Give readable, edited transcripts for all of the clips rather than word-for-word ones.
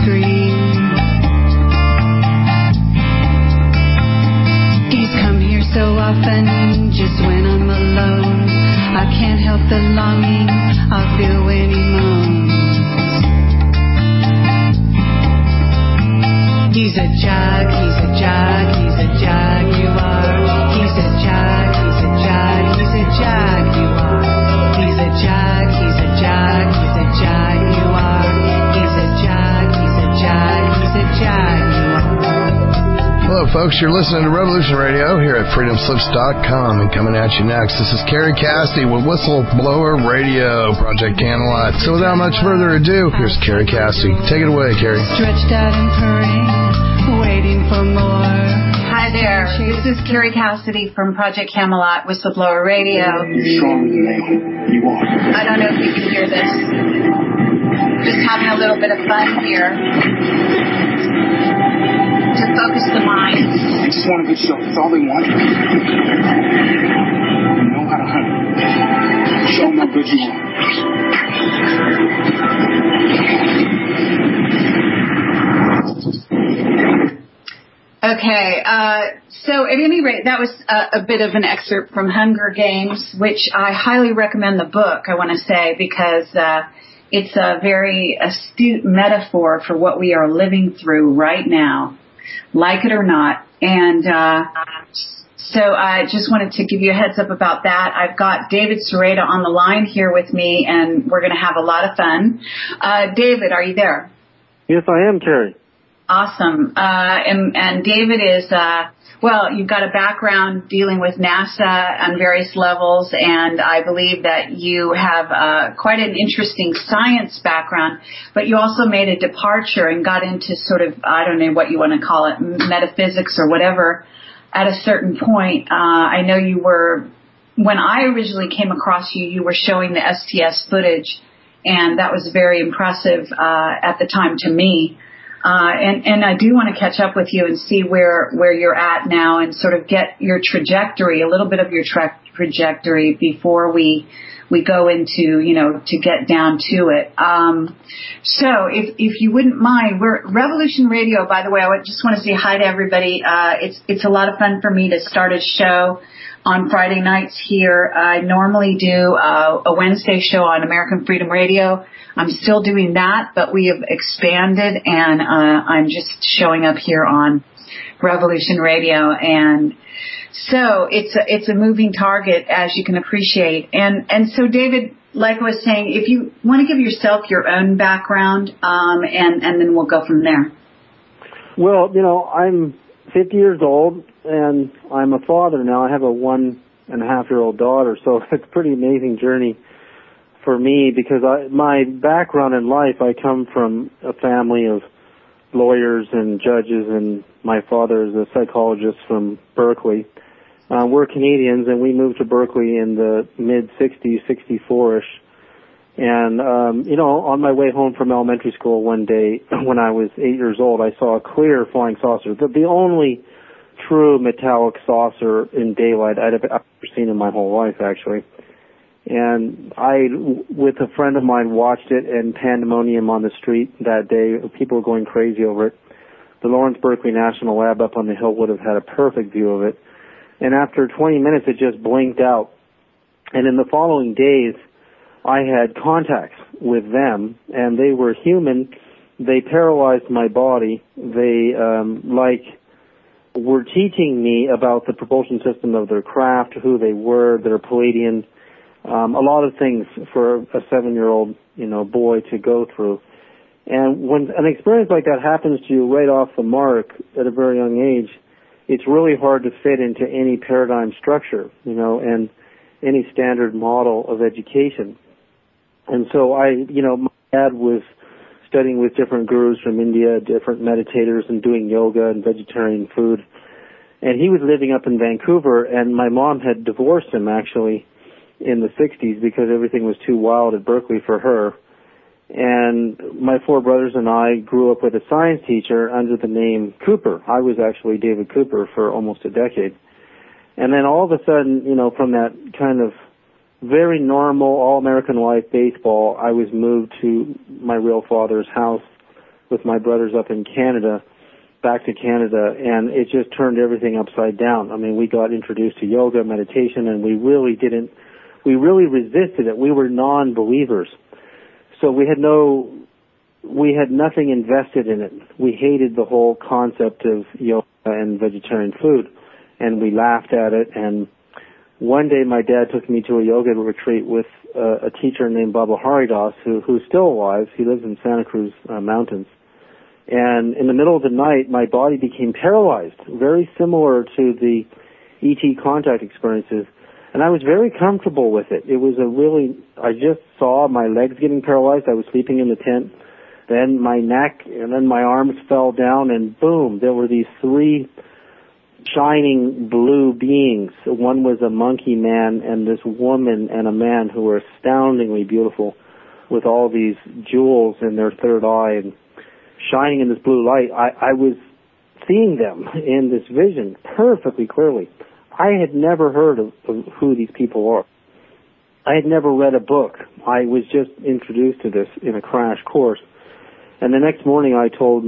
screen. He's come here so often, just when I'm alone. I can't help the longing I feel when he moans. He's a jag, he's a jag, he's a jaguar. He's a jag, he's a jag, he's a jaguar. He's a jag, he's a jag, he's a jaguar. He's a jag, he's a jag, he's a jaguar. Hello, folks. You're listening to Revolution Radio here at freedomslips.com, and coming at you next, this is Carrie Cassidy with Whistleblower Radio, Project Camelot. So without much further ado, here's Carrie Cassidy. Take it away, Carrie. Stretched out and purring, waiting for more. Hi there. This is Carrie Cassidy from Project Camelot, Whistleblower Radio. You're stronger than they. You are. I don't know if you can hear this. Just having a little bit of fun here to focus the mind. They just want a good show. That's all they want. You know how to hunt. Show them how good you are. Okay, so at any rate, that was a bit of an excerpt from Hunger Games, which I highly recommend the book, I want to say, because it's a very astute metaphor for what we are living through right now, like it or not. And so I just wanted to give you a heads up about that. I've got David Sereda on the line here with me, and we're going to have a lot of fun. David, are you there? Yes, I am, Carrie. Awesome. And David is, well, you've got a background dealing with NASA on various levels, and I believe that you have quite an interesting science background, but you also made a departure and got into sort of, I don't know what you want to call it, metaphysics or whatever, at a certain point. I know you were, when I originally came across you, you were showing the STS footage, and that was very impressive at the time to me. And I do want to catch up with you and see where you're at now and sort of get your trajectory, a little bit of your trajectory before we go into, you know, to get down to it. So if you wouldn't mind, we're Revolution Radio, by the way. I just want to say hi to everybody. It's a lot of fun for me to start a show on Friday nights here. I normally do a Wednesday show on American Freedom Radio. I'm still doing that, but we have expanded, and I'm just showing up here on Revolution Radio. And so it's a moving target, as you can appreciate. And so, David, like I was saying, if you want to give yourself your own background, and then we'll go from there. Well, you know, I'm 50 years old, and I'm a father now. I have a 1.5-year-old daughter, so it's a pretty amazing journey for me because my background in life, I come from a family of lawyers and judges, and my father is a psychologist from Berkeley. We're Canadians, and we moved to Berkeley in the mid-60s, 64-ish. And, you know, on my way home from elementary school one day when I was 8 years old, I saw a clear flying saucer, the only true metallic saucer in daylight I'd ever seen in my whole life, actually. And I, with a friend of mine, watched it, and pandemonium on the street that day. People were going crazy over it. The Lawrence Berkeley National Lab up on the hill would have had a perfect view of it. And after 20 minutes, it just blinked out. And in the following days, I had contacts with them, and they were human. They paralyzed my body. They, were teaching me about the propulsion system of their craft, who they were, their Palladian, a lot of things for a 7-year-old, you know, boy to go through. And when an experience like that happens to you right off the mark at a very young age, it's really hard to fit into any paradigm structure, you know, and any standard model of education. And so my dad was studying with different gurus from India, different meditators, and doing yoga and vegetarian food. And he was living up in Vancouver, and my mom had divorced him, actually, in the 60s because everything was too wild at Berkeley for her. And my 4 brothers and I grew up with a science teacher under the name Cooper. I was actually David Cooper for almost a decade. And then all of a sudden, you know, from that kind of very normal all-American life baseball, I was moved to my real father's house with my brothers up in Canada, back to Canada, and it just turned everything upside down. I mean, we got introduced to yoga, meditation, and we really resisted it. We were non-believers. So we had nothing invested in it. We hated the whole concept of yoga and vegetarian food, and we laughed at it. And one day my dad took me to a yoga retreat with a teacher named Baba Haridas, who's still alive. He lives in Santa Cruz Mountains. And in the middle of the night, my body became paralyzed, very similar to the ET contact experiences. And I was very comfortable with it. It was I just saw my legs getting paralyzed. I was sleeping in the tent. Then my neck and then my arms fell down, and boom, there were these 3 shining blue beings. One was a monkey man and this woman and a man who were astoundingly beautiful with all these jewels in their third eye and shining in this blue light. I was seeing them in this vision perfectly clearly. I had never heard of who these people are. I had never read a book. I was just introduced to this in a crash course. And the next morning I told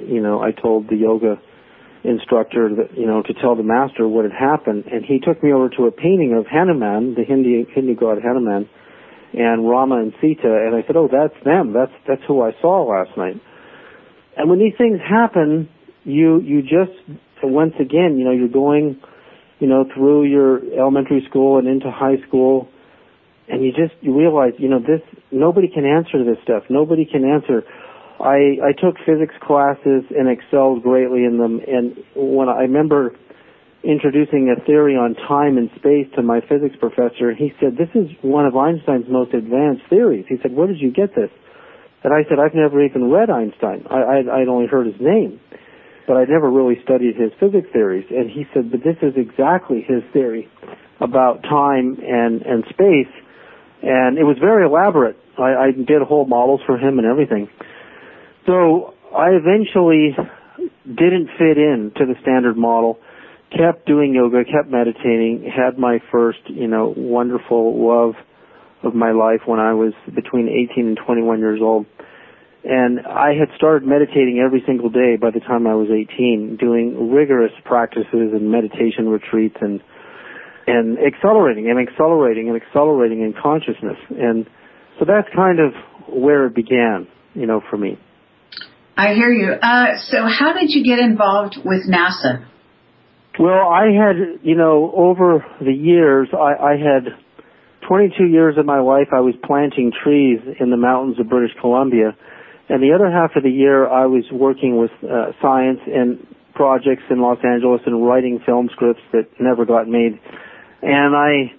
the yoga instructor that, to tell the master what had happened. And he took me over to a painting of Hanuman, the Hindu god Hanuman, and Rama and Sita. And I said, oh, that's them. That's who I saw last night. And when these things happen, you just, once again, you're going, through your elementary school and into high school, and you realize, nobody can answer this stuff. Nobody can answer. I took physics classes and excelled greatly in them, and when I remember introducing a theory on time and space to my physics professor, he said, this is one of Einstein's most advanced theories. He said, where did you get this? And I said, I've never even read Einstein. I'd only heard his name, but I'd never really studied his physics theories. And he said, but this is exactly his theory about time and space. And it was very elaborate. I did whole models for him and everything. So I eventually didn't fit in to the standard model, kept doing yoga, kept meditating, had my first, wonderful love of my life when I was between 18 and 21 years old. And I had started meditating every single day by the time I was 18, doing rigorous practices and meditation retreats and accelerating in consciousness. And so that's kind of where it began, for me. I hear you. So how did you get involved with NASA? Well, I had, over the years, I had 22 years of my life I was planting trees in the mountains of British Columbia, and the other half of the year I was working with science and projects in Los Angeles and writing film scripts that never got made. And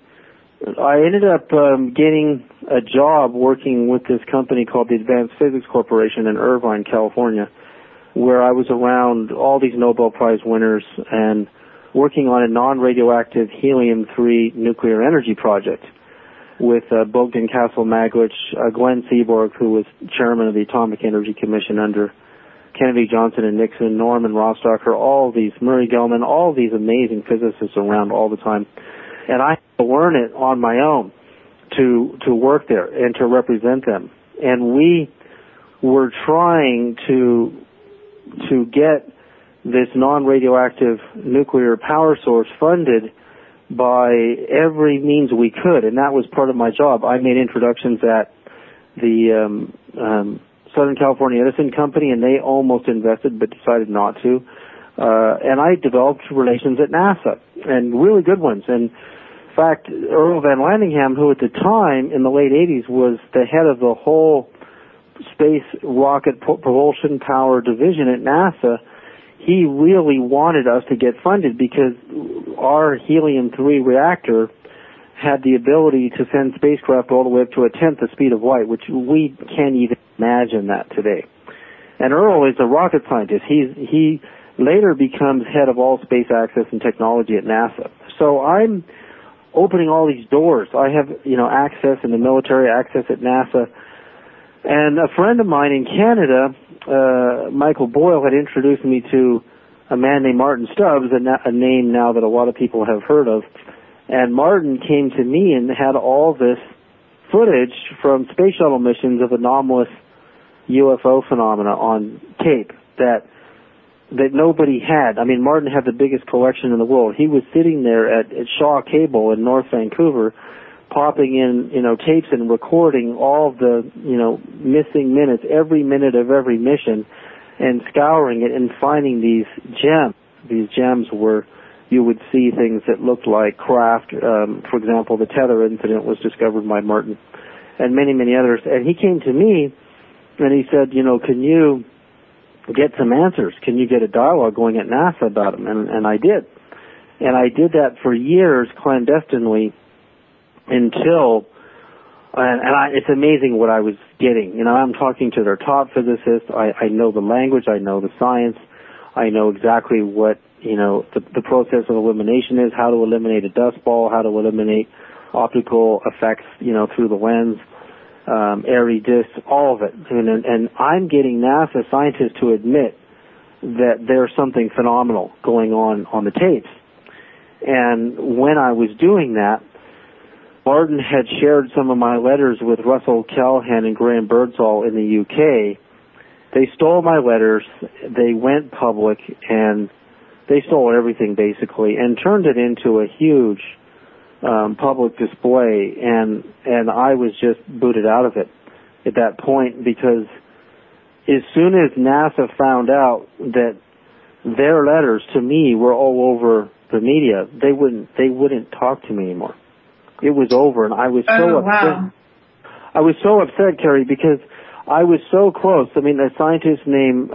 I ended up getting a job working with this company called the Advanced Physics Corporation in Irvine, California, where I was around all these Nobel Prize winners and working on a non-radioactive helium-3 nuclear energy project with Bogdan Castle-Maglich, Glenn Seaborg, who was chairman of the Atomic Energy Commission under Kennedy, Johnson, and Nixon, Norman Rostocker, all these, Murray Gell-Mann, all these amazing physicists around all the time. And I had to learn it on my own to work there and to represent them. And we were trying to get this non-radioactive nuclear power source funded by every means we could, and that was part of my job. I made introductions at the Southern California Edison Company, and they almost invested but decided not to. And I developed relations at NASA, and really good ones. And in fact, Earl Van Landingham, who at the time, in the late 80s, was the head of the whole space rocket propulsion power division at NASA, he really wanted us to get funded because our helium-3 reactor had the ability to send spacecraft all the way up to a tenth the speed of light, which we can't even imagine that today. And Earl is a rocket scientist. He later becomes head of all space access and technology at NASA. So I'm opening all these doors. I have, access in the military, access at NASA. And a friend of mine in Canada, Michael Boyle, had introduced me to a man named Martin Stubbs, a name now that a lot of people have heard of. And Martin came to me and had all this footage from space shuttle missions of anomalous UFO phenomena on tape that nobody had. I mean, Martin had the biggest collection in the world. He was sitting there at Shaw Cable in North Vancouver, popping in, tapes and recording all of the, missing minutes, every minute of every mission, and scouring it and finding these gems. These gems were, you would see things that looked like craft. For example, the tether incident was discovered by Martin, and many, many others. And he came to me, and he said, can you get some answers? Can you get a dialogue going at NASA about them? And I did. And I did that for years clandestinely until, it's amazing what I was getting. I'm talking to their top physicists. I know the language. I know the science. I know exactly what, the process of elimination is, how to eliminate a dust ball, how to eliminate optical effects, through the lens. Airy discs, all of it. And I'm getting NASA scientists to admit that there's something phenomenal going on the tapes. And when I was doing that, Martin had shared some of my letters with Russell Callahan and Graham Birdsall in the UK. They stole my letters, they went public, and they stole everything basically, and turned it into a huge public display, and I was just booted out of it at that point, because as soon as NASA found out that their letters to me were all over the media, they wouldn't talk to me anymore. It was over, and I was so upset. Wow. I was so upset, Carrie, because I was so close. I mean, a scientist named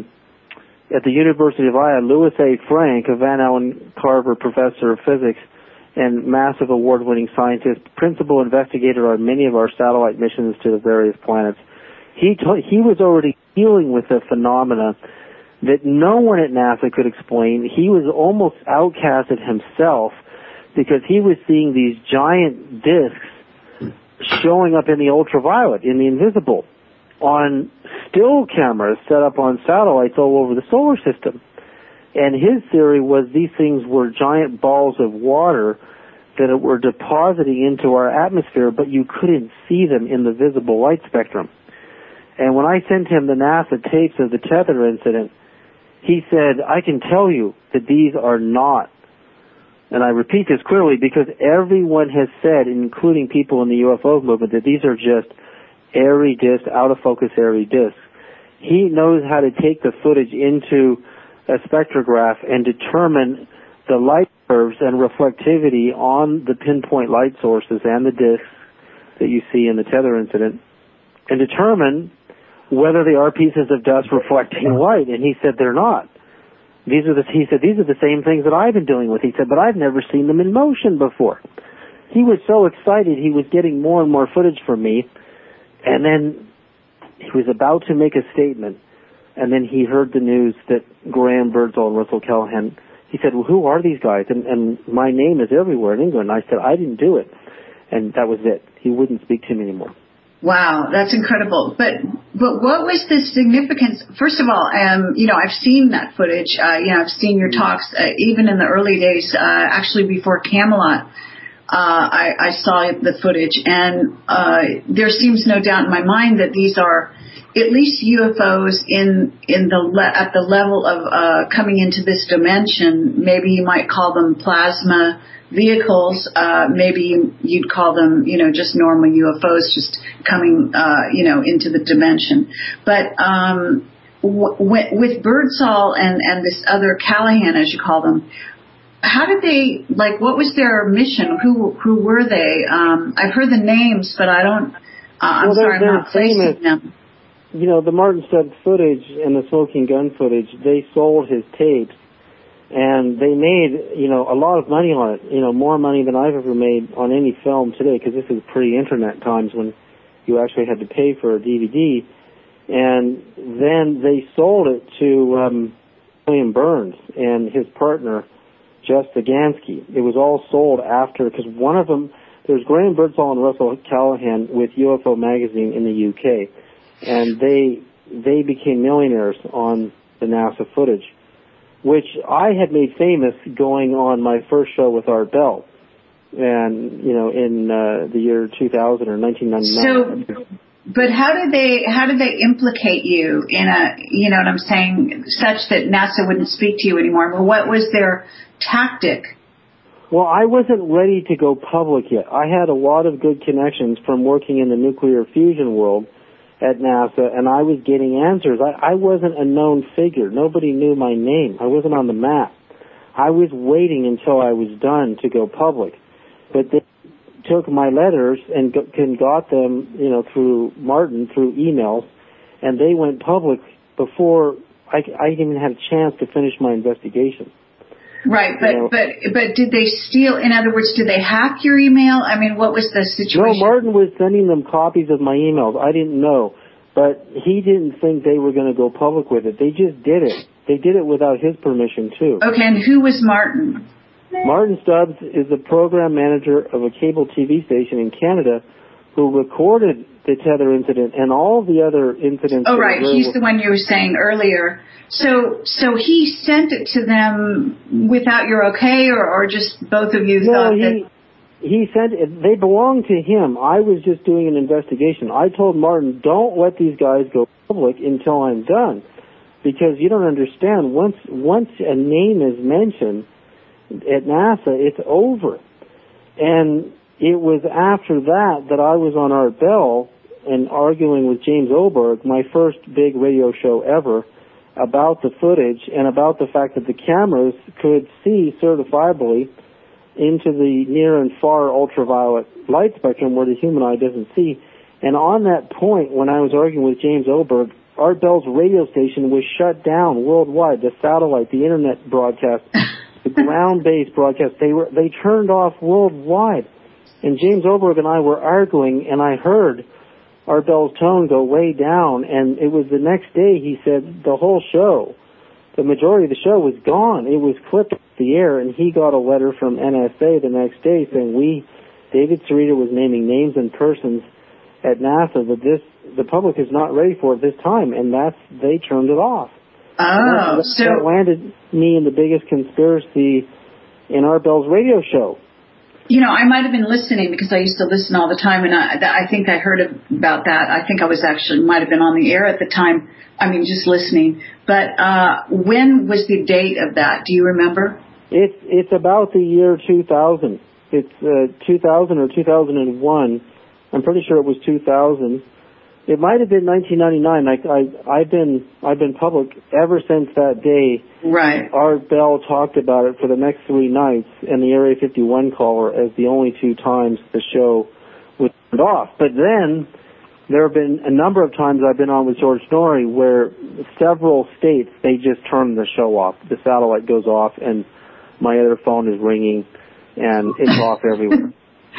at the University of Iowa, Louis A. Frank, a Van Allen Carver professor of physics and massive award-winning scientist, principal investigator on many of our satellite missions to the various planets. He was already dealing with a phenomena that no one at NASA could explain. He was almost outcasted himself because he was seeing these giant discs showing up in the ultraviolet, in the invisible, on still cameras set up on satellites all over the solar system. And his theory was these things were giant balls of water that were depositing into our atmosphere, but you couldn't see them in the visible light spectrum. And when I sent him the NASA tapes of the tether incident, he said, I can tell you that these are not, and I repeat this clearly because everyone has said, including people in the UFO movement, that these are just airy discs, out-of-focus airy discs. He knows how to take the footage into a spectrograph and determine the light curves and reflectivity on the pinpoint light sources and the discs that you see in the tether incident, and determine whether they are pieces of dust reflecting light. And he said they're not. He said these are the same things that I've been dealing with. He said, but I've never seen them in motion before. He was so excited. He was getting more and more footage from me, and then he was about to make a statement, and then he heard the news that Graham Birdsall and Russell Callahan. He said, well, who are these guys? And my name is everywhere in England. And I said, I didn't do it. And that was it. He wouldn't speak to me anymore. Wow, that's incredible. But what was the significance? First of all, I've seen that footage. I've seen your talks, even in the early days, actually before Camelot. I saw the footage, and there seems no doubt in my mind that these are at least UFOs at the level of coming into this dimension. Maybe you might call them plasma vehicles. Maybe you'd call them, just normal UFOs, just coming, into the dimension. But with Birdsall and this other Callahan, as you call them, how did they, what was their mission? Who were they? I've heard the names, but I don't, I'm not placing them. The Martin Stubbs footage and the smoking gun footage, they sold his tapes, and they made, a lot of money on it, more money than I've ever made on any film today, because this is pre-internet times when you actually had to pay for a DVD. And then they sold it to William Burns and his partner, Jess Zagansky. It was all sold after, because one of them, there's Graham Birdsall and Russell Callahan with UFO Magazine in the UK, and they became millionaires on the NASA footage, which I had made famous going on my first show with Art Bell, and in the year 2000 or 1999. But how did they implicate you in a, you know what I'm saying, such that NASA wouldn't speak to you anymore? Well, what was their tactic? Well, I wasn't ready to go public yet. I had a lot of good connections from working in the nuclear fusion world at NASA, and I was getting answers. I wasn't a known figure. Nobody knew my name. I wasn't on the map. I was waiting until I was done to go public. But they took my letters and got them, you know, through Martin, through emails, and they went public before I even had a chance to finish my investigation. Right, but did they steal? In other words, did they hack your email? I mean, what was the situation? No, Martin was sending them copies of my emails. I didn't know, but he didn't think they were going to go public with it. They just did it. They did it without his permission too. Okay, and who was Martin? Martin Stubbs is the program manager of a cable TV station in Canada who recorded the Tether incident and all the other incidents. Oh, right. He's the one you were saying earlier. So he sent it to them without your okay, or just both of you thought that... he sent it. They belonged to him. I was just doing an investigation. I told Martin, don't let these guys go public until I'm done, because you don't understand. Once a name is mentioned at NASA, it's over. And it was after that I was on Art Bell and arguing with James Oberg, my first big radio show ever, about the footage and about the fact that the cameras could see certifiably into the near and far ultraviolet light spectrum where the human eye doesn't see. And on that point, when I was arguing with James Oberg, Art Bell's radio station was shut down worldwide. The satellite, the internet broadcast, the ground-based broadcast, they turned off worldwide. And James Oberg and I were arguing, and I heard Art Bell's tone go way down, and it was the next day he said the whole show, the majority of the show was gone. It was clipped off the air, and he got a letter from NSA the next day saying David Sarita was naming names and persons at NASA that the public is not ready for at this time, and they turned it off. Oh, that landed me in the biggest conspiracy in Art Bell's radio show. You know, I might have been listening because I used to listen all the time, and I think I heard about that. I think I was might have been on the air at the time. I mean, just listening. But when was the date of that? Do you remember? It's about the year 2000. It's 2000 or 2001. I'm pretty sure it was 2000. It might have been 1999. I've been public ever since that day. Right. Art Bell talked about it for the next 3 nights, and the Area 51 caller as the only 2 times the show was turned off. But then there have been a number of times I've been on with George Norrie where several states, they just turn the show off. The satellite goes off, and my other phone is ringing, and it's off everywhere.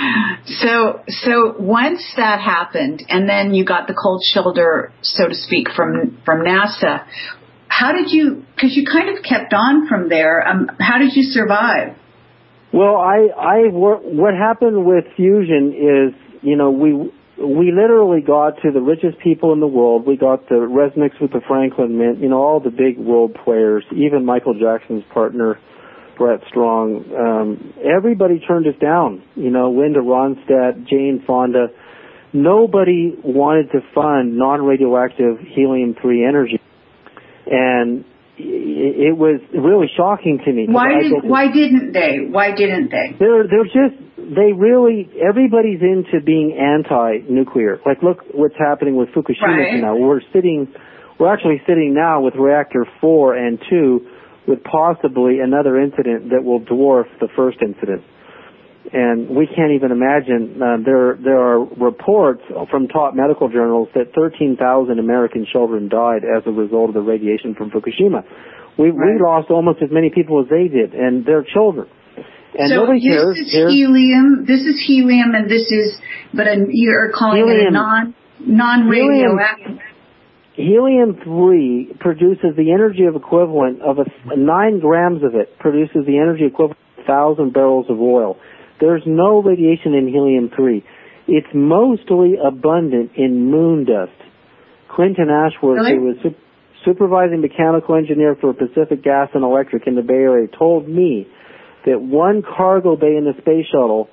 So once that happened, and then you got the cold shoulder, so to speak, from NASA, how did you, because you kind of kept on from there, how did you survive? Well, what happened with fusion is, you know, we literally got to the richest people in the world. We got the Resniks with the Franklin Mint, you know, all the big world players, even Michael Jackson's partner, Brett Strong. Everybody turned us down. You know, Linda Ronstadt, Jane Fonda. Nobody wanted to fund non-radioactive helium-3 energy. And it was really shocking to me. Why didn't they? They're just, everybody's into being anti-nuclear. Like, look what's happening with Fukushima now. We're actually sitting now with reactor 4 and 2 with possibly another incident that will dwarf the first incident. And we can't even imagine, there are reports from top medical journals that 13,000 American children died as a result of the radiation from Fukushima. We lost almost as many people as they did, and their children. And so nobody cares. This is helium, and you're calling it a non-radioactive. Helium-3 produces the energy equivalent of 9 grams of it produces the energy equivalent of 1,000 barrels of oil. There's no radiation in helium-3. It's mostly abundant in moon dust. Clinton Ashworth, who was supervising mechanical engineer for Pacific Gas and Electric in the Bay Area, told me that one cargo bay in the space shuttle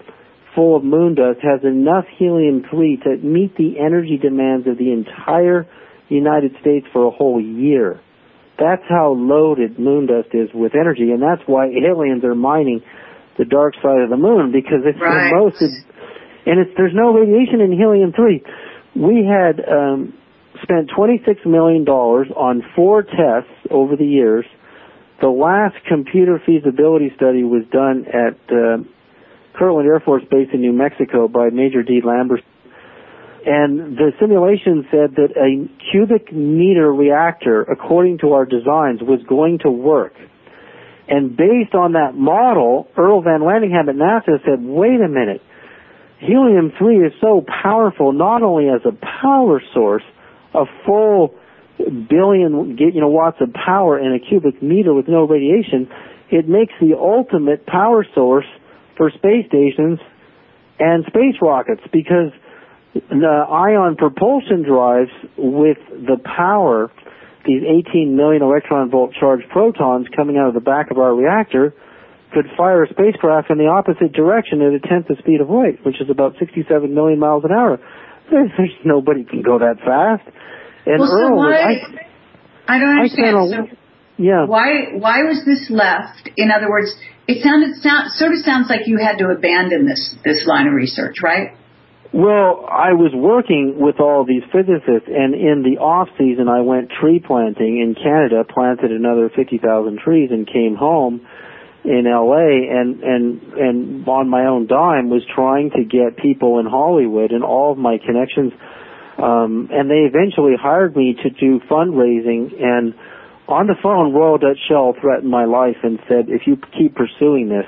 full of moon dust has enough helium-3 to meet the energy demands of the entire United States for a whole year. That's how loaded moon dust is with energy, and that's why aliens are mining the dark side of the moon, because it's the most, and there's no radiation in helium-3. We had spent $26 million on 4 tests over the years. The last computer feasibility study was done at Kirtland Air Force Base in New Mexico by Major D. Lambert. And the simulation said that a cubic meter reactor, according to our designs, was going to work. And based on that model, Earl Van Landingham at NASA said, wait a minute, helium-3 is so powerful, not only as a power source, a full billion watts of power in a cubic meter with no radiation, it makes the ultimate power source for space stations and space rockets, because the ion propulsion drives with the power, these 18 million electron volt charged protons coming out of the back of our reactor, could fire a spacecraft in the opposite direction at a tenth the speed of light, which is about 67 million miles an hour. There's nobody can go that fast. And well, Earl, so why, I don't understand. Yeah. Why was this left? In other words, it sort of sounds like you had to abandon this line of research, right? Well, I was working with all these physicists, and in the off season, I went tree planting in Canada, planted another 50,000 trees, and came home in LA, and on my own dime was trying to get people in Hollywood and all of my connections. And they eventually hired me to do fundraising, and on the phone, Royal Dutch Shell threatened my life and said, if you keep pursuing this,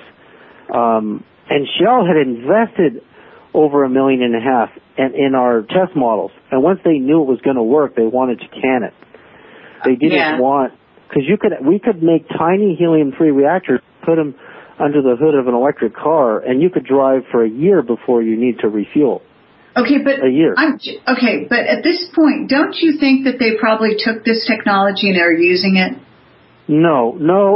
and Shell had invested over $1.5 million in our test models, and once they knew it was going to work, they wanted to can it. They didn't want, because we could make tiny helium-3 reactors, put them under the hood of an electric car, and you could drive for a year before you need to refuel. Okay, but a year. But at this point, don't you think that they probably took this technology and are using it? No,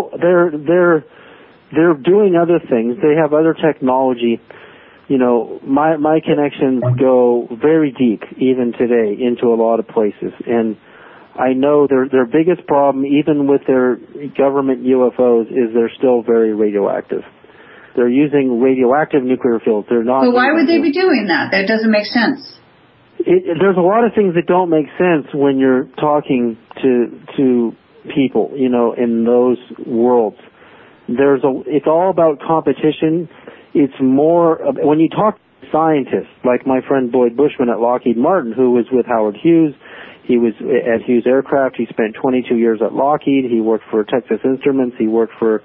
they're doing other things. They have other technology. You know, my connections go very deep, even today, into a lot of places, and I know their biggest problem, even with their government UFOs, is they're still very radioactive. They're using radioactive nuclear fuels. They're not. So why would they be doing that? That doesn't make sense. There's a lot of things that don't make sense when you're talking to people, you know, in those worlds. It's all about competition. It's more when you talk to scientists, like my friend Boyd Bushman at Lockheed Martin, who was with Howard Hughes. He was at Hughes Aircraft. He spent 22 years at Lockheed. He worked for Texas Instruments. He worked for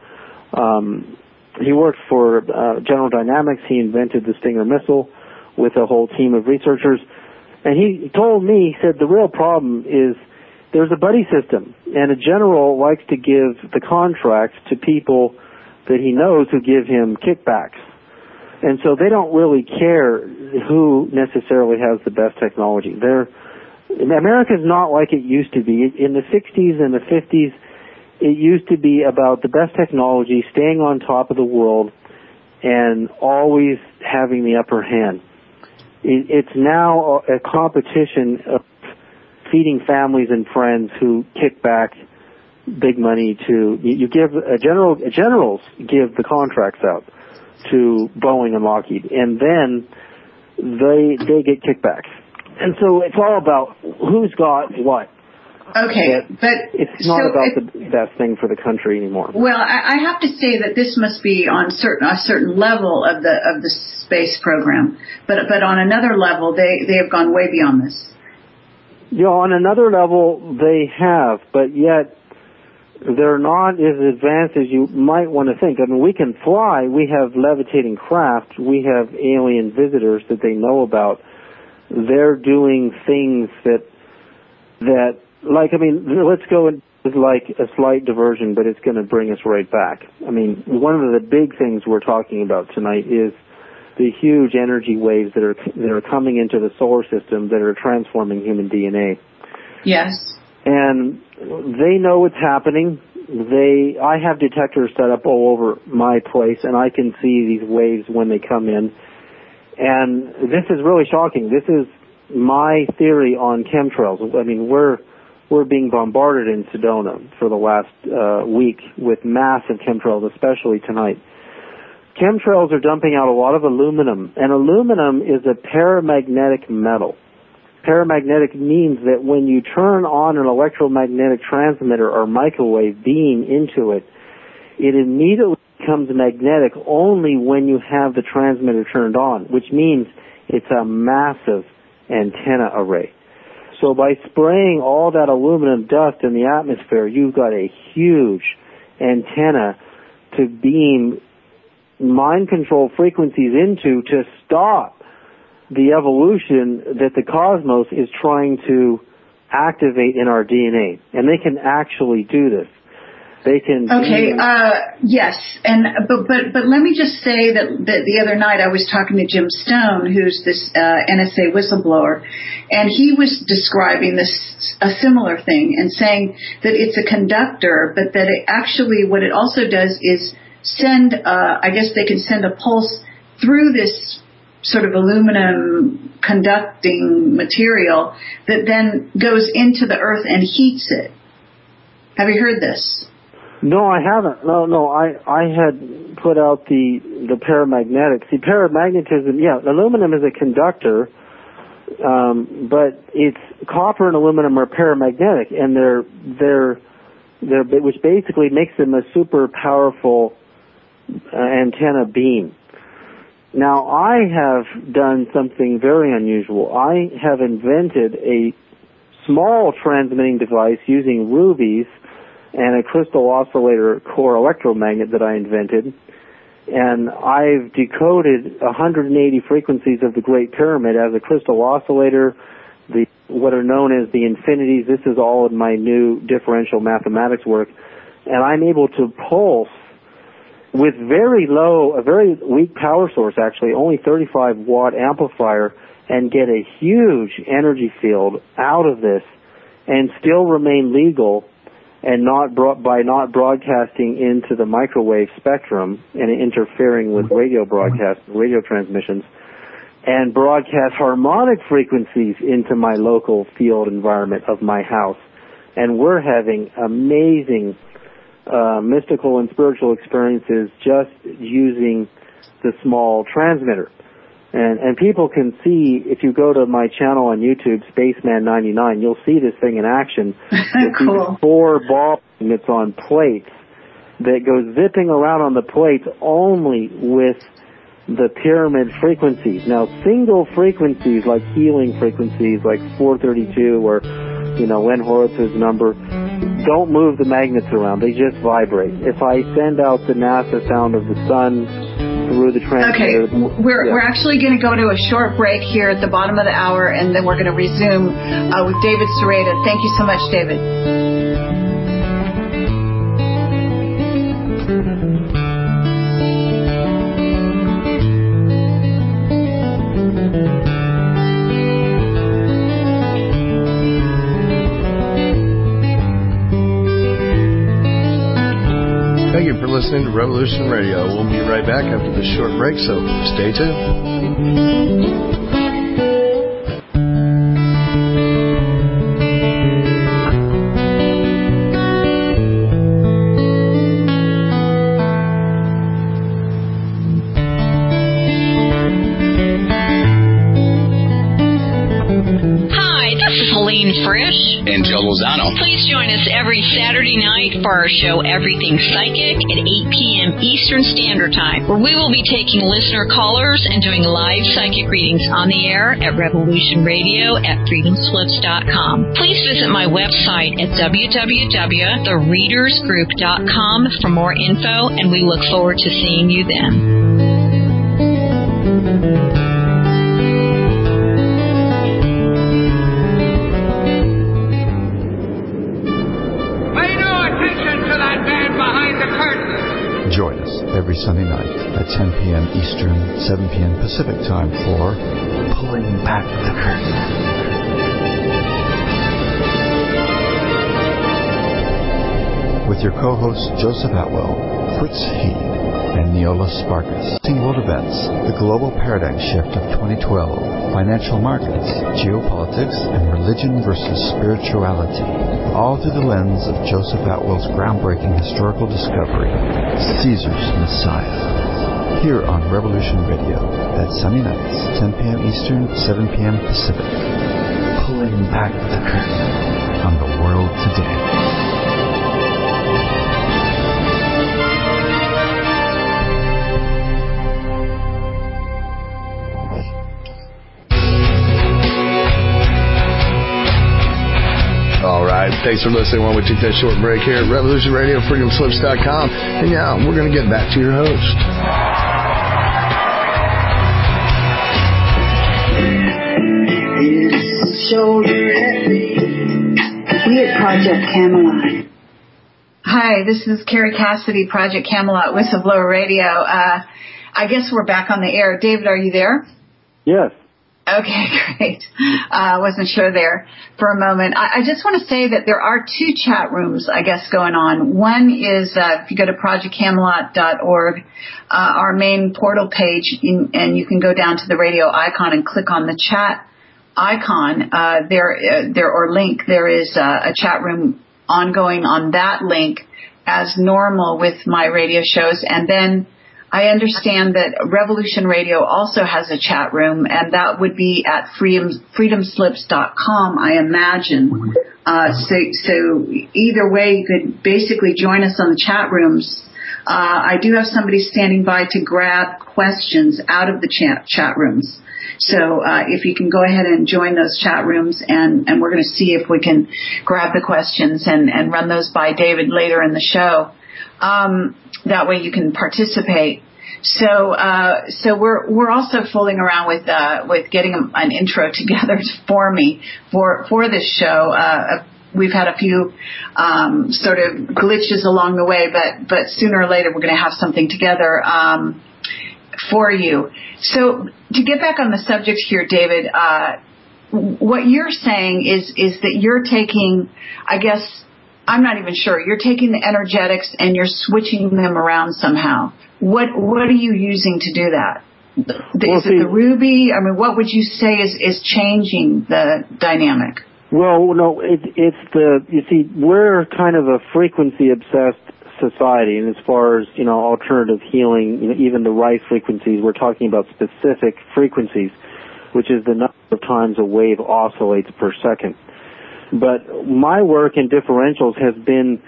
General Dynamics. He invented the Stinger missile with a whole team of researchers. And he told me, he said, the real problem is there's a buddy system, and a general likes to give the contracts to people that he knows who give him kickbacks. And so they don't really care who necessarily has the best technology. America's not like it used to be. In the 60s and the 50s, it used to be about the best technology, staying on top of the world, and always having the upper hand. It's now a competition of feeding families and friends who kick back big money to you. Give generals give the contracts out to Boeing and Lockheed, and then they get kickbacks. And so it's all about who's got what. Okay, but it's not about the best thing for the country anymore. Well, I have to say that this must be on a certain level of the space program, but on another level they have gone way beyond this. Yeah, on another level they have, but yet they're not as advanced as you might want to think. I mean, we can fly. We have levitating craft. We have alien visitors that they know about. They're doing things that like, I mean, let's go into like a slight diversion, but it's going to bring us right back. I mean, one of the big things we're talking about tonight is the huge energy waves that are coming into the solar system that are transforming human DNA. Yes. And they know what's happening. I have detectors set up all over my place, and I can see these waves when they come in. And this is really shocking. This is my theory on chemtrails. I mean, we're being bombarded in Sedona for the last week with massive chemtrails, especially tonight. Chemtrails are dumping out a lot of aluminum, and aluminum is a paramagnetic metal. Paramagnetic means that when you turn on an electromagnetic transmitter or microwave beam into it, it immediately becomes magnetic only when you have the transmitter turned on, which means it's a massive antenna array. So by spraying all that aluminum dust in the atmosphere, you've got a huge antenna to beam mind control frequencies into to stop the evolution that the cosmos is trying to activate in our DNA. And they can actually do this. They can. Okay. Yes. And but let me just say that the other night I was talking to Jim Stone, who's this NSA whistleblower, and he was describing a similar thing and saying that it's a conductor, but that it actually what it also does is send. I guess they can send a pulse through this sort of aluminum conducting material that then goes into the earth and heats it. Have you heard this? No, I haven't. No, I had put out the paramagnetic. See, paramagnetism, yeah, aluminum is a conductor, but it's copper and aluminum are paramagnetic, and they're which basically makes them a super powerful antenna beam. Now, I have done something very unusual. I have invented a small transmitting device using rubies and a crystal oscillator core electromagnet that I invented, and I've decoded 180 frequencies of the Great Pyramid as a crystal oscillator, what are known as the infinities. This is all in my new differential mathematics work, and I'm able to pulse with a very weak power source, actually, only 35-watt amplifier, and get a huge energy field out of this and still remain legal and not broadcasting into the microwave spectrum and interfering with radio broadcasts, radio transmissions, and broadcast harmonic frequencies into my local field environment of my house. And we're having amazing mystical and spiritual experiences just using the small transmitter. And people can see, if you go to my channel on YouTube, Spaceman99, you'll see this thing in action. Cool. 4 ball magnets on plates that goes zipping around on the plates only with the pyramid frequencies. Now, single frequencies like healing frequencies like 432 or, Len Horowitz's number, don't move the magnets around. They just vibrate. If I send out the NASA sound of the sun through the transmitter... Okay, we're actually going to go to a short break here at the bottom of the hour, and then we're going to resume with David Sereda. Thank you so much, David. Thank you for listening to Revolution Radio. We'll be right back after this short break, so stay tuned. And Joe Lozano. Please join us every Saturday night for our show Everything Psychic at 8 p.m. Eastern Standard Time, where we will be taking listener callers and doing live psychic readings on the air at Revolution Radio at freedomslips.com. Please visit my website at www.thereadersgroup.com for more info, and we look forward to seeing you then. Join us every Sunday night at 10 p.m. Eastern, 7 p.m. Pacific Time for Pulling Back the Curtain. With your co-host Joseph Atwell, Fritz Heed. and Neola Sparkus. World events, the global paradigm shift of 2012, financial markets, geopolitics, and religion versus spirituality, all through the lens of Joseph Atwell's groundbreaking historical discovery, Caesar's Messiah. Here on Revolution Radio, at Sunday nights, 10 p.m. Eastern, 7 p.m. Pacific, pulling back the curtain on the world today. All right. Thanks for listening while we take that short break here at Revolution Radio, freedomslips.com. And yeah, we're going to get back to your host. We at Project Camelot. Hi, this is Carrie Cassidy, Project Camelot, Whistleblower Radio. I guess we're back on the air. David, are you there? Yes. Okay, great. I wasn't sure there for a moment. I just want to say that there are two chat rooms, I guess, going on. One is if you go to projectcamelot.org, our main portal page, and you can go down to the radio icon and click on the chat icon or link. There is a chat room ongoing on that link as normal with my radio shows. And then I understand that Revolution Radio also has a chat room, and that would be at freedomslips.com, I imagine. So either way, you could basically join us on the chat rooms. I do have somebody standing by to grab questions out of the chat rooms. So if you can go ahead and join those chat rooms, and we're going to see if we can grab the questions and run those by David later in the show. That way you can participate. So we're also fooling around with getting an intro together for me for this show. We've had a few sort of glitches along the way, but sooner or later we're going to have something together for you. So to get back on the subject here, David, what you're saying is that you're taking, I guess, I'm not even sure. You're taking the energetics and you're switching them around somehow. What are you using to do that? Is it the ruby? I mean, what would you say is changing the dynamic? Well, no, it's you see, we're kind of a frequency-obsessed society, and as far as, alternative healing, even the right frequencies, we're talking about specific frequencies, which is the number of times a wave oscillates per second. But my work in differentials has been,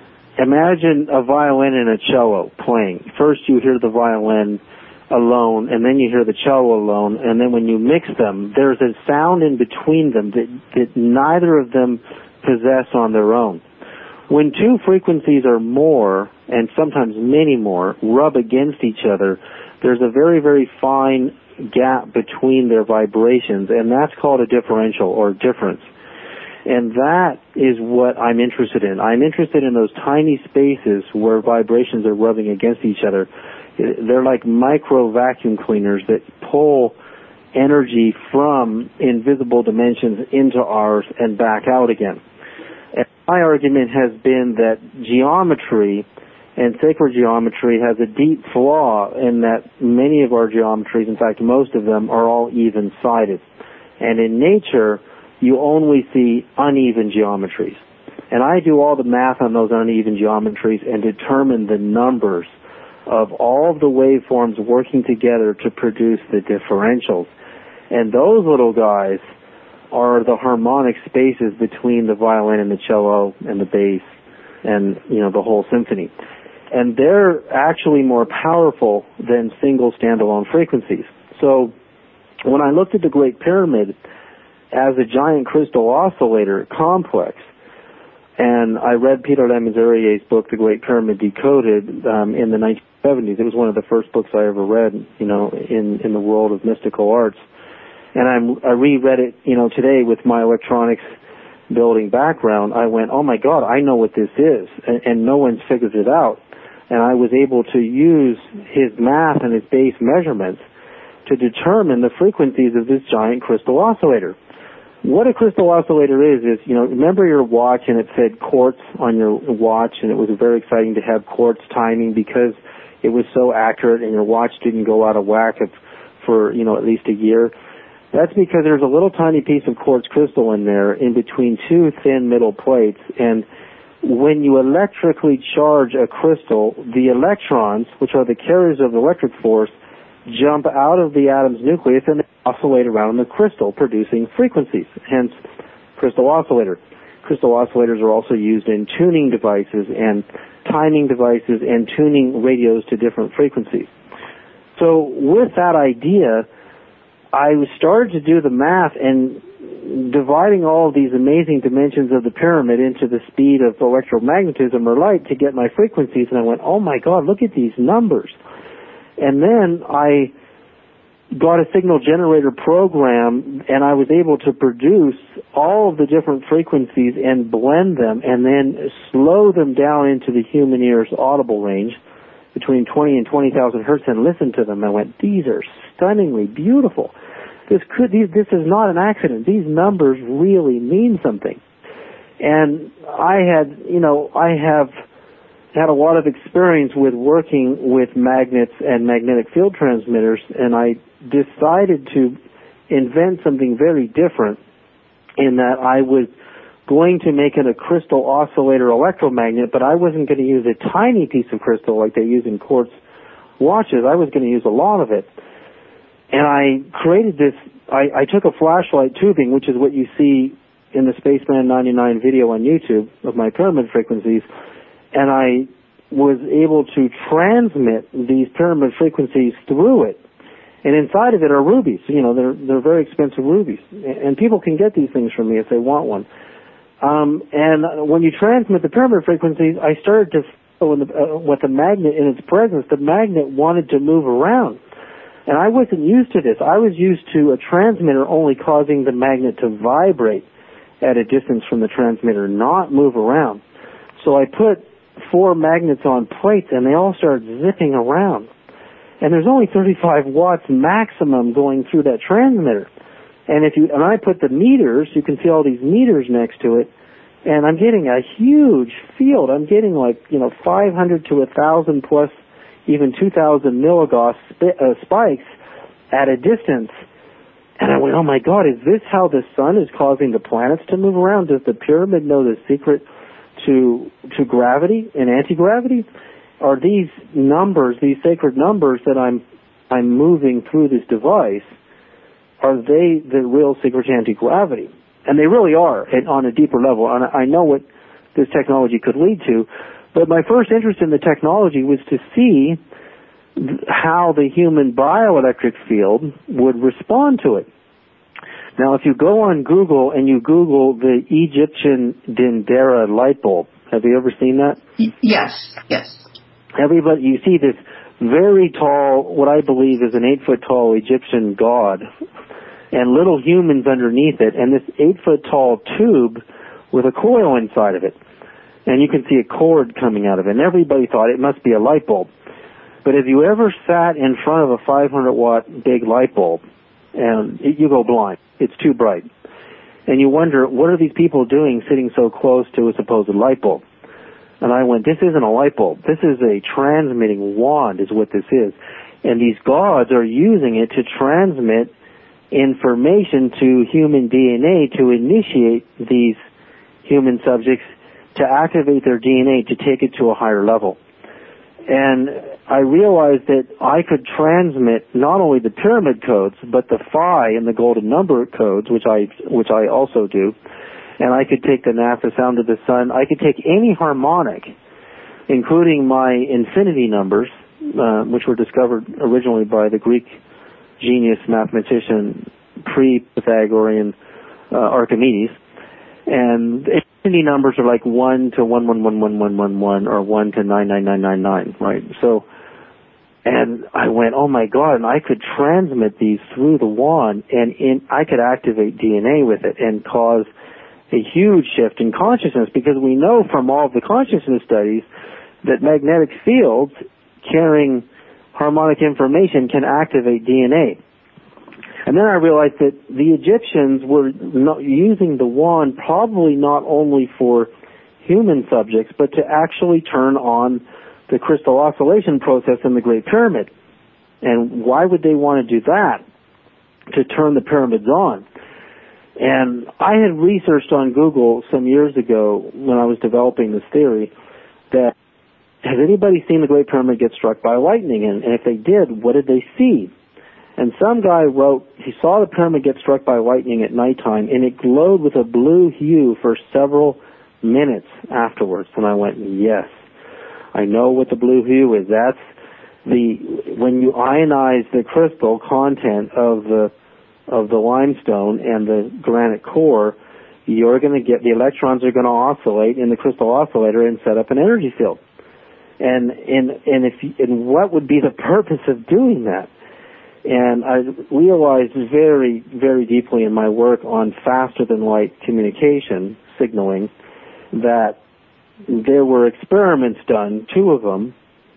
imagine a violin and a cello playing. First you hear the violin alone, and then you hear the cello alone, and then when you mix them, there's a sound in between them that neither of them possess on their own. When two frequencies or more, and sometimes many more, rub against each other, there's a very, very fine gap between their vibrations, and that's called a differential or difference. And that is what I'm interested in. I'm interested in those tiny spaces where vibrations are rubbing against each other. They're like micro vacuum cleaners that pull energy from invisible dimensions into ours and back out again. And my argument has been that geometry and sacred geometry has a deep flaw in that many of our geometries, in fact most of them, are all even-sided. And in nature, you only see uneven geometries. And I do all the math on those uneven geometries and determine the numbers of all of the waveforms working together to produce the differentials. And those little guys are the harmonic spaces between the violin and the cello and the bass and, the whole symphony. And they're actually more powerful than single standalone frequencies. So when I looked at the Great Pyramid as a giant crystal oscillator complex, and I read Peter Lemaitrier's book, The Great Pyramid Decoded, in the 1970s. It was one of the first books I ever read, in the world of mystical arts. And I reread it, today with my electronics building background. I went, oh my God, I know what this is, and no one's figured it out. And I was able to use his math and his base measurements to determine the frequencies of this giant crystal oscillator. What a crystal oscillator is, remember your watch and it said quartz on your watch, and it was very exciting to have quartz timing because it was so accurate and your watch didn't go out of whack for at least a year. That's because there's a little tiny piece of quartz crystal in there in between two thin middle plates, and when you electrically charge a crystal, the electrons, which are the carriers of electric force, jump out of the atom's nucleus and they oscillate around the crystal, producing frequencies, hence crystal oscillator. Crystal oscillators are also used in tuning devices and timing devices and tuning radios to different frequencies. So with that idea, I started to do the math and dividing all of these amazing dimensions of the pyramid into the speed of electromagnetism or light to get my frequencies, and I went, oh my God, look at these numbers. And then I got a signal generator program, and I was able to produce all of the different frequencies and blend them and then slow them down into the human ear's audible range between 20 and 20,000 hertz and listen to them. I went, these are stunningly beautiful. This is not an accident. These numbers really mean something. And I have had a lot of experience with working with magnets and magnetic field transmitters, and I decided to invent something very different in that I was going to make it a crystal oscillator electromagnet, but I wasn't going to use a tiny piece of crystal like they use in quartz watches. I was going to use a lot of it. And I created this, I took a flashlight tubing, which is what you see in the Spaceman 99 video on YouTube of my pyramid frequencies, and I was able to transmit these pyramid frequencies through it. And inside of it are rubies. They're very expensive rubies. And people can get these things from me if they want one. And when you transmit the pyramid frequencies, I started to feel with the magnet in its presence, the magnet wanted to move around. And I wasn't used to this. I was used to a transmitter only causing the magnet to vibrate at a distance from the transmitter, not move around. So I put 4 magnets on plates, and they all started zipping around. And there's only 35 watts maximum going through that transmitter. And I put the meters, you can see all these meters next to it, and I'm getting a huge field. I'm getting 500 to 1,000 plus even 2,000 milligauss spikes at a distance. And I went, oh my God, is this how the sun is causing the planets to move around? Does the pyramid know the secret to gravity and anti-gravity? Are these numbers, these sacred numbers that I'm moving through this device, are they the real secret to anti-gravity? And they really are, and on a deeper level. And I know what this technology could lead to. But my first interest in the technology was to see how the human bioelectric field would respond to it. Now, if you go on Google and you Google the Egyptian Dendera light bulb, have you ever seen that? Yes. Everybody, you see this very tall, what I believe is an 8-foot tall Egyptian god, and little humans underneath it, and this 8-foot tall tube with a coil inside of it. And you can see a cord coming out of it. And everybody thought it must be a light bulb. But have you ever sat in front of a 500-watt big light bulb, and you go blind? It's too bright. And you wonder, what are these people doing sitting so close to a supposed light bulb? And I went, this isn't a light bulb. This is a transmitting wand is what this is. And these gods are using it to transmit information to human DNA to initiate these human subjects to activate their DNA to take it to a higher level. And I realized that I could transmit not only the pyramid codes, but the phi and the golden number codes, which I also do. And I could take the NASA sound of the sun. I could take any harmonic, including my infinity numbers, which were discovered originally by the Greek genius mathematician pre-Pythagorean Archimedes. And infinity numbers are like 1 to 1111111 or 1 to 99999, right? So, and I went, oh my God, and I could transmit these through the wand, and I could activate DNA with it and cause a huge shift in consciousness, because we know from all of the consciousness studies that magnetic fields carrying harmonic information can activate DNA. And then I realized that the Egyptians were not using the wand probably not only for human subjects, but to actually turn on the crystal oscillation process in the Great Pyramid. And why would they want to do that? To turn the pyramids on. And I had researched on Google some years ago when I was developing this theory that, has anybody seen the Great Pyramid get struck by lightning? And if they did, what did they see? And some guy wrote, he saw the pyramid get struck by lightning at nighttime, and it glowed with a blue hue for several minutes afterwards. And I went, yes, I know what the blue hue is. That's when you ionize the crystal content of the limestone and the granite core, you're going to get, the electrons are going to oscillate in the crystal oscillator and set up an energy field. And what would be the purpose of doing that? And I realized very, very deeply in my work on faster than light communication signaling that there were experiments done, 2 of them,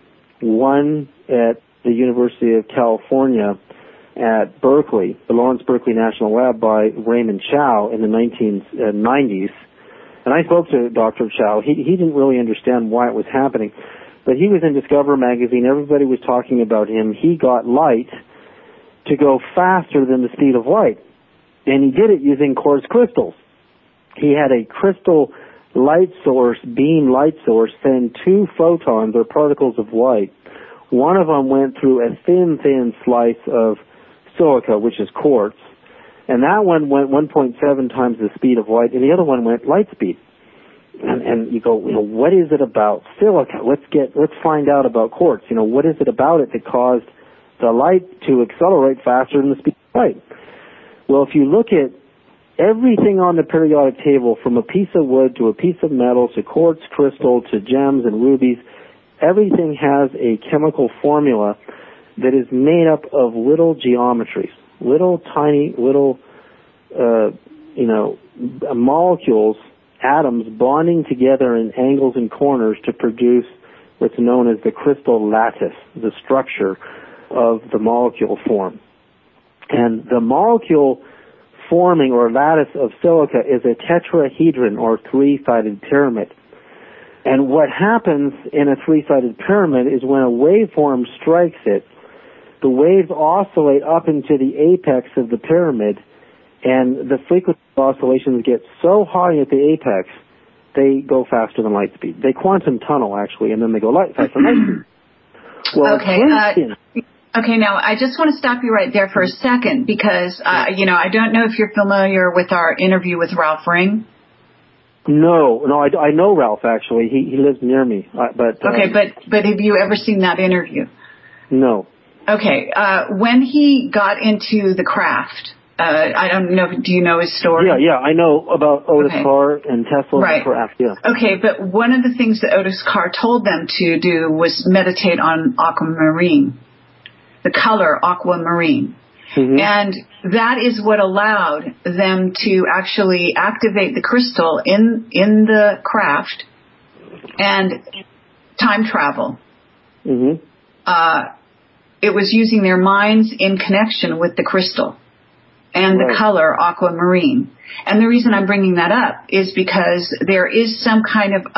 one at the University of California at Berkeley, the Lawrence Berkeley National Lab by Raymond Chow in the 1990s. And I spoke to Dr. Chow. He didn't really understand why it was happening. But he was in Discover magazine. Everybody was talking about him. He got light to go faster than the speed of light. And he did it using quartz crystals. He had a crystal light source, beam light source, send 2 photons or particles of light. One of them went through a thin slice of silica, which is quartz. And that one went 1.7 times the speed of light, and the other one went light speed. And you go, what is it about silica? Let's find out about quartz. What is it about it that caused the light to accelerate faster than the speed of light? Well, if you look at everything on the periodic table, from a piece of wood to a piece of metal to quartz crystal to gems and rubies, everything has a chemical formula that is made up of little geometries, little tiny molecules, atoms bonding together in angles and corners to produce what's known as the crystal lattice, the structure of the molecule form. And the molecule forming or lattice of silica is a tetrahedron or 3-sided pyramid. And what happens in a 3-sided pyramid is when a waveform strikes it, the waves oscillate up into the apex of the pyramid, and the frequency of oscillations get so high at the apex, they go faster than light speed. They quantum tunnel, actually, and then they go faster than light speed. Well, Okay, now I just want to stop you right there for a second because, I don't know if you're familiar with our interview with Ralph Ring. No, I know Ralph, actually. He lives near me. But have you ever seen that interview? No. Okay, when he got into the craft, I don't know, do you know his story? Yeah, I know about Otis Carr and Tesla and craft, yeah. Okay, but one of the things that Otis Carr told them to do was meditate on aquamarine, the color aquamarine. Mm-hmm. And that is what allowed them to actually activate the crystal in the craft and time travel. Mm-hmm. It was using their minds in connection with the crystal and the color aquamarine. And the reason I'm bringing that up is because there is some kind of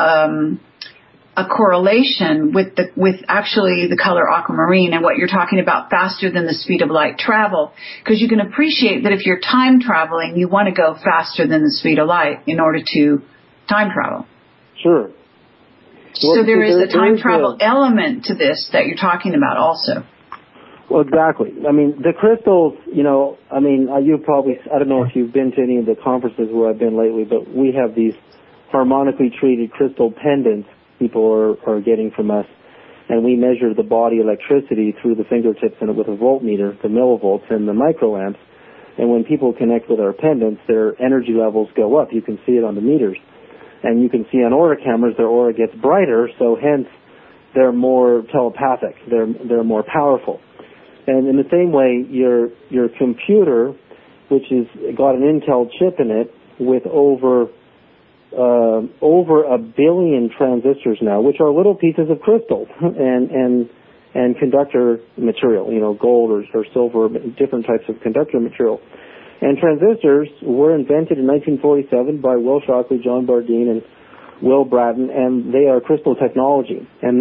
a correlation with actually the color aquamarine and what you're talking about, faster than the speed of light travel, because you can appreciate that if you're time traveling, you want to go faster than the speed of light in order to time travel. Sure. So there is a time travel element to this that you're talking about also. Well, exactly. I mean, the crystals, you probably, I don't know if you've been to any of the conferences where I've been lately, but we have these harmonically treated crystal pendants people are getting from us, and we measure the body electricity through the fingertips and with a voltmeter, the millivolts and the microamps. And when people connect with our pendants, their energy levels go up. You can see it on the meters. And you can see on aura cameras their aura gets brighter, so hence they're more telepathic. They're more powerful. And in the same way, your computer, which has got an Intel chip in it with over 1 billion transistors now, which are little pieces of crystal and conductor material, gold or silver, different types of conductor material. And transistors were invented in 1947 by Will Shockley, John Bardeen, and Will Bratton, and they are crystal technology. And they're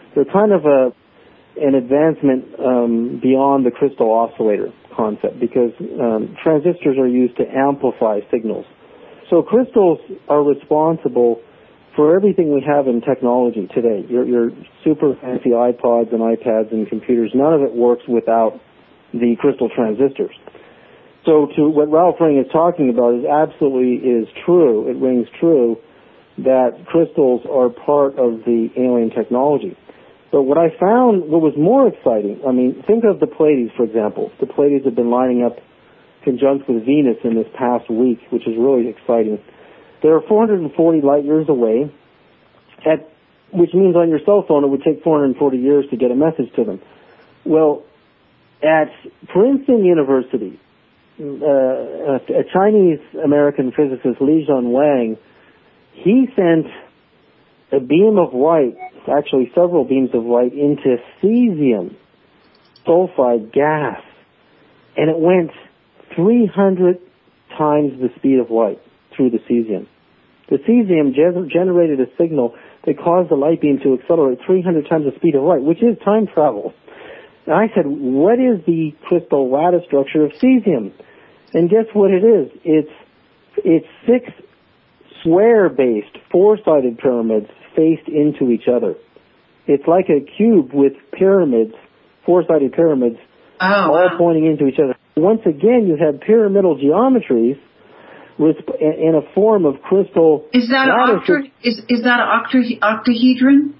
they're kind of an advancement beyond the crystal oscillator concept, because transistors are used to amplify signals. So crystals are responsible for everything we have in technology today. Your super fancy iPods and iPads and computers, none of it works without the crystal transistors. So to what Ralph Ring is talking about is true. It rings true that crystals are part of the alien technology. But what I found, what was more exciting, I mean, think of the Pleiades, for example. The Pleiades have been lining up conjunct with Venus in this past week, which is really exciting. They're 440 light years away, which means on your cell phone it would take 440 years to get a message to them. Well, at Princeton University, a Chinese-American physicist, Li Jianwang, he sent a beam of light, actually several beams of light, into cesium sulfide gas, and it went 300 times the speed of light through the cesium. The cesium generated a signal that caused the light beam to accelerate 300 times the speed of light, which is time travel. And I said, what is the crystal lattice structure of cesium? And guess what it is? It's 6 square-based, 4-sided pyramids faced into each other. It's like a cube with pyramids, 4-sided pyramids, all pointing into each other. Once again, you have pyramidal geometries in a form of crystal. Is that an octahedron?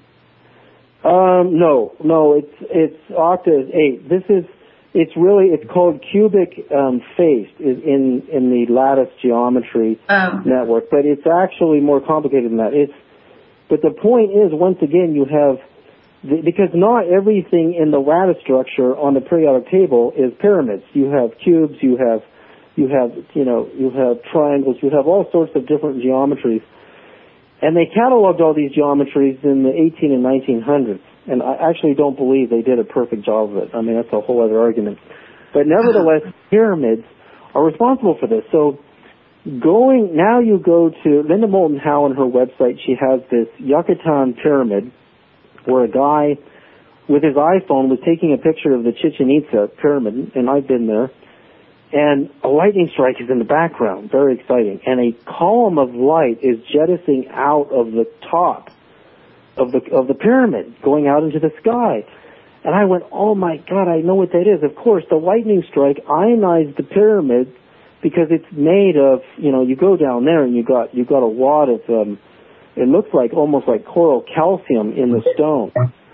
No, it's octa is 8. It's called cubic faced in the lattice geometry network, but it's actually more complicated than that. But the point is, once again, you have, because not everything in the lattice structure on the periodic table is pyramids. You have cubes, you have triangles, you have all sorts of different geometries. And they cataloged all these geometries in the 18 and 1900s. And I actually don't believe they did a perfect job of it. I mean, that's a whole other argument. But nevertheless, pyramids are responsible for this. So now you go to Linda Moulton Howe on her website. She has this Yucatan pyramid where a guy with his iPhone was taking a picture of the Chichen Itza pyramid, and I've been there. And a lightning strike is in the background, very exciting. And a column of light is jettisoning out of the top of the pyramid, going out into the sky. And I went, oh my God, I know what that is. Of course, the lightning strike ionized the pyramid because it's made of, you go down there and you got a lot of, it looks like almost like coral calcium in the stone.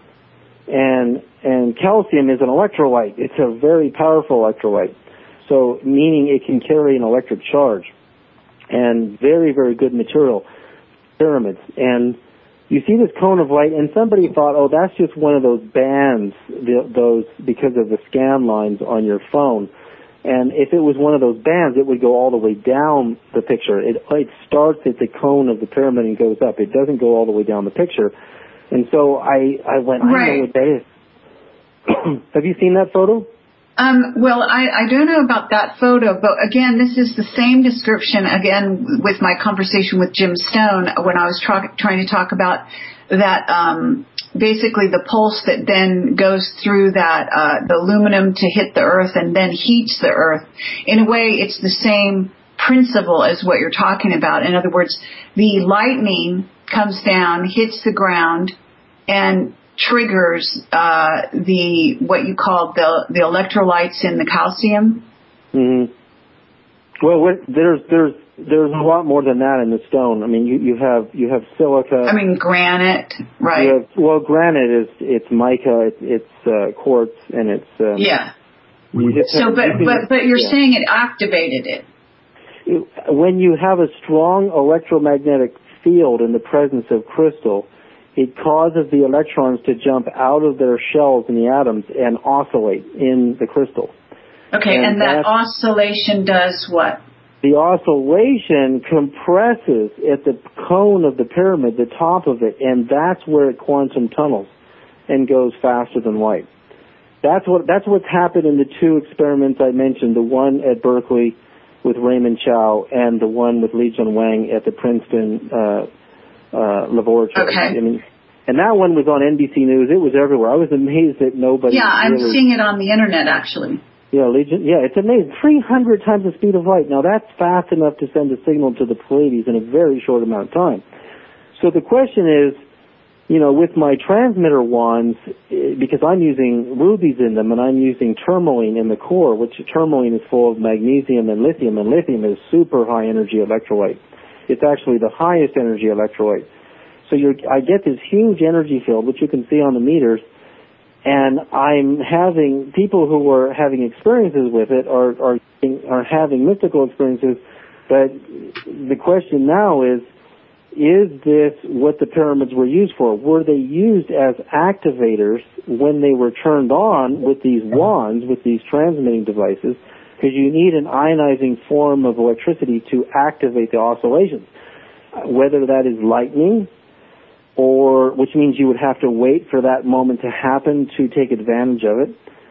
And calcium is an electrolyte. It's a very powerful electrolyte. So, meaning it can carry an electric charge. And very, very good material, pyramids. And you see this cone of light, and somebody thought, oh, that's just one of those bands, those because of the scan lines on your phone. And if it was one of those bands, it would go all the way down the picture. It starts at the cone of the pyramid and goes up. It doesn't go all the way down the picture. And so I went, I know what that is. Have you seen that photo? Well, I don't know about that photo, but again, this is the same description, again, with my conversation with Jim Stone when I was trying to talk about that, basically the pulse that then goes through that, the aluminum to hit the earth and then heats the earth. In a way, it's the same principle as what you're talking about. In other words, the lightning comes down, hits the ground, and triggers what you call the electrolytes in the calcium. Mm-hmm. Well, there's a lot more than that in the stone. I mean, you have silica. I mean, granite, right? Granite it's mica, it's quartz, and it's yeah. But you're saying it activated it. When you have a strong electromagnetic field in the presence of crystal, it causes the electrons to jump out of their shells in the atoms and oscillate in the crystal. Okay, and that oscillation does what? The oscillation compresses at the cone of the pyramid, the top of it, and that's where it quantum tunnels and goes faster than light. That's what's happened in the two experiments I mentioned, the one at Berkeley with Raymond Chow and the one with Li Jianwang at the Princeton laboratory. Okay. I mean, And that one was on NBC News. It was everywhere. I was amazed that nobody. Yeah, I'm seeing it on the internet, actually. Yeah, Legion. Yeah, it's amazing. 300 times the speed of light. Now, that's fast enough to send a signal to the Pleiades in a very short amount of time. So the question is, you know, with my transmitter wands, because I'm using rubies in them and I'm using tourmaline in the core, which tourmaline is full of magnesium, and lithium is super high energy electrolyte. It's actually the highest energy electrolyte. So I get this huge energy field, which you can see on the meters, and I'm having people who are having experiences with it are having mystical experiences. But the question now is this what the pyramids were used for? Were they used as activators when they were turned on with these wands, with these transmitting devices? Because you need an ionizing form of electricity to activate the oscillations. Whether that is lightning, or which means you would have to wait for that moment to happen to take advantage of it,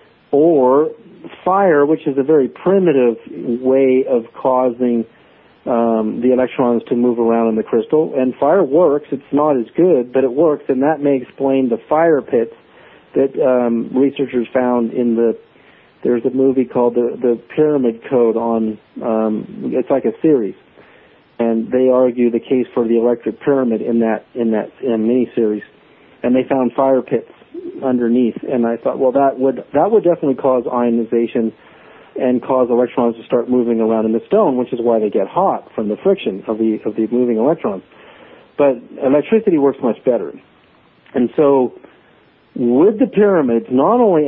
or fire, which is a very primitive way of causing the electrons to move around in the crystal. And fire works. It's not as good, but it works, and that may explain the fire pits that researchers found in there's a movie called the Pyramid Code on, it's like a series. And they argue the case for the electric pyramid in mini-series. And they found fire pits underneath. And I thought, well, that would definitely cause ionization and cause electrons to start moving around in the stone, which is why they get hot from the friction of the moving electrons. But electricity works much better. And so with the pyramids, not only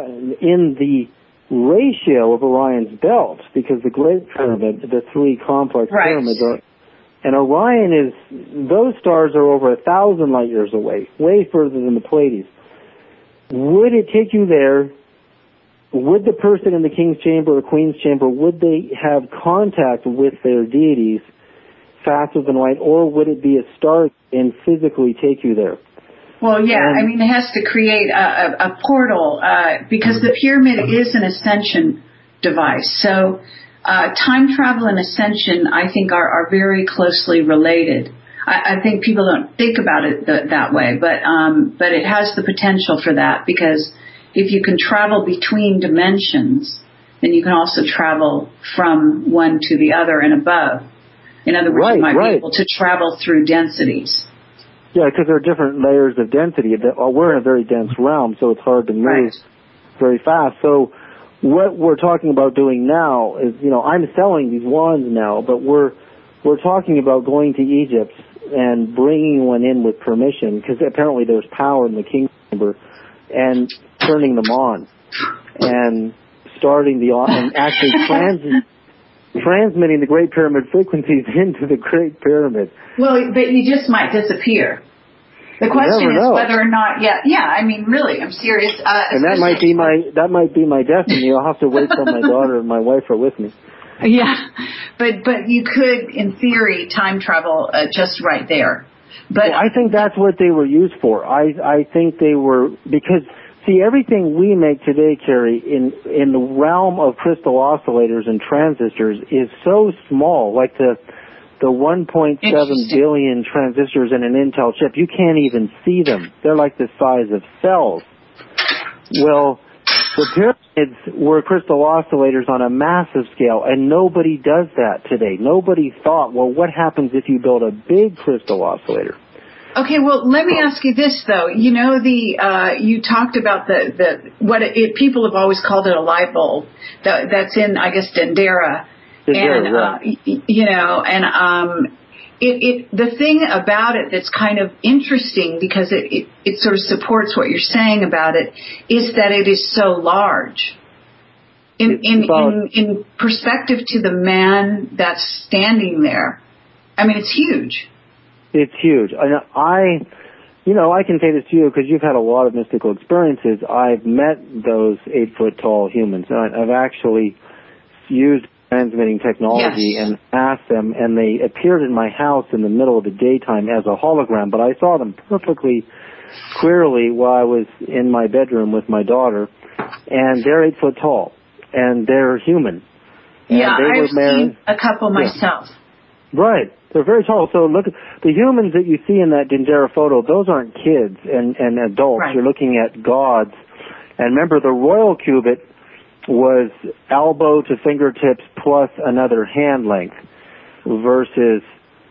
in the ratio of Orion's belt, because the Great Pyramid, the three complex pyramids are, and Orion those stars are over 1,000 light years away, way further than the Pleiades. Would it take you there? Would the person in the king's chamber or queen's chamber, would they have contact with their deities faster than light, or would it be a star and physically take you there? Well, yeah, I mean, it has to create a portal, because the pyramid is an ascension device. So time travel and ascension, I think, are very closely related. I think people don't think about it that way, but it has the potential for that, because if you can travel between dimensions, then you can also travel from one to the other and above. In other words, you might be able to travel through densities. Yeah, because there are different layers of density. We're in a very dense realm, so it's hard to move very fast. So what we're talking about doing now is, you know, I'm selling these wands now, but we're talking about going to Egypt and bringing one in with permission, because apparently there's power in the king's chamber, and turning them on and starting and actually transmitting the Great Pyramid frequencies into the Great Pyramid. Well, but you just might disappear. The question is whether or not, I mean, really, I'm serious. And that might be my destiny. I'll have to wait till my daughter and my wife are with me. Yeah, but you could, in theory, time travel just right there. But I think that's what they were used for. I think they were, because see, everything we make today, Carrie, in the realm of crystal oscillators and transistors is so small, like the 1.7 billion transistors in an Intel chip. You can't even see them. They're like the size of cells. Well, the pyramids were crystal oscillators on a massive scale, and nobody does that today. Nobody thought, well, what happens if you build a big crystal oscillator? Okay, well, let me ask you this, though. You know, you talked about people have always called it a light bulb that's in, I guess, Dendera. And, you know, and the thing about it that's kind of interesting, because it sort of supports what you're saying about it, is that it is so large. In perspective to the man that's standing there, I mean, it's huge. It's huge. I can say this to you because you've had a lot of mystical experiences. I've met those 8-foot-tall humans. I've actually used transmitting technology and asked them, and they appeared in my house in the middle of the daytime as a hologram, but I saw them perfectly clearly while I was in my bedroom with my daughter, and they're 8 foot tall, and they're human. And I've seen a couple myself. Right. They're very tall. So look, the humans that you see in that Dendera photo, those aren't kids and adults. Right. You're looking at gods. And remember, the royal cubit was elbow to fingertips plus another hand length versus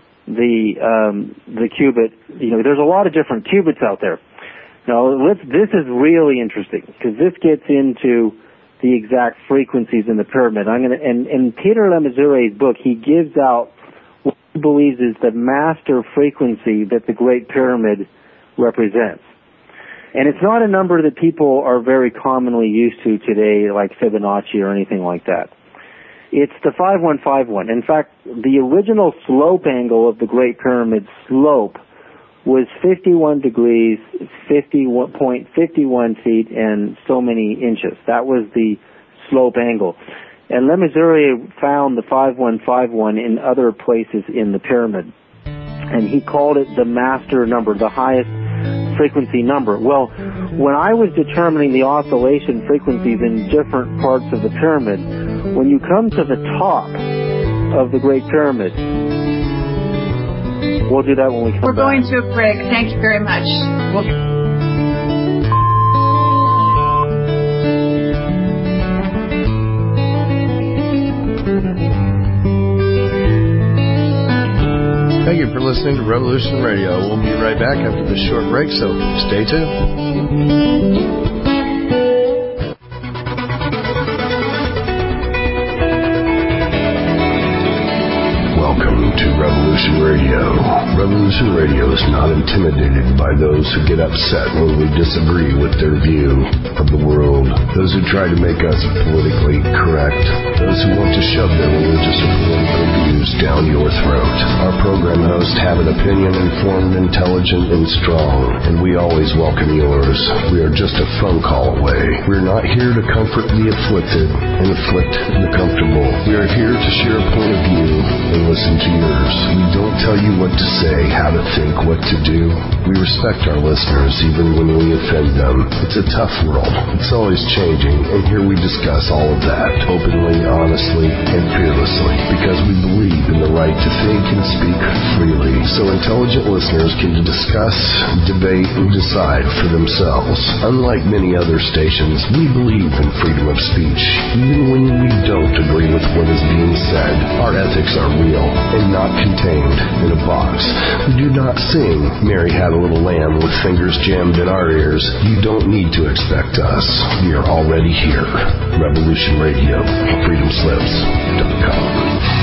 the cubit. You know, there's a lot of different cubits out there. Now, this is really interesting because this gets into the exact frequencies in the pyramid. In Peter Lemazure's book, he gives out what he believes is the master frequency that the Great Pyramid represents. And it's not a number that people are very commonly used to today, like Fibonacci or anything like that. It's the 5151. In fact, the original slope angle of the Great Pyramid slope was 51 degrees, 50.51 feet, and so many inches. That was the slope angle. And Lemazure found the 5151 in other places in the pyramid. And he called it the master number, the highest frequency number. Well, when I was determining the oscillation frequencies in different parts of the pyramid, when you come to the top of the Great Pyramid, we'll do that when we come back. We're going to a break. Thank you very much. Thank you for listening to Revolution Radio. We'll be right back after this short break, so stay tuned. Revolution Radio. Revolution Radio is not intimidated by those who get upset when we disagree with their view of the world, those who try to make us politically correct, those who want to shove their religious or political views down your throat. Our program hosts have an opinion, informed, intelligent, and strong, and we always welcome yours. We are just a phone call away. We're not here to comfort the afflicted and afflict the comfortable. We are here to share a point of view and listen to yours. We don't tell you what to say, how to think, what to do. We respect our listeners even when we offend them. It's a tough world. It's always changing, and here we discuss all of that openly, honestly, and fearlessly because we believe in the right to think and speak freely so intelligent listeners can discuss, debate, and decide for themselves. Unlike many other stations, we believe in freedom of speech. Even when we don't agree with what is being said, our ethics are real and not contained in a box. We do not sing Mary Had a Little Lamb with fingers jammed in our ears. You don't need to expect us. We are already here. Revolution Radio, freedomslips.com.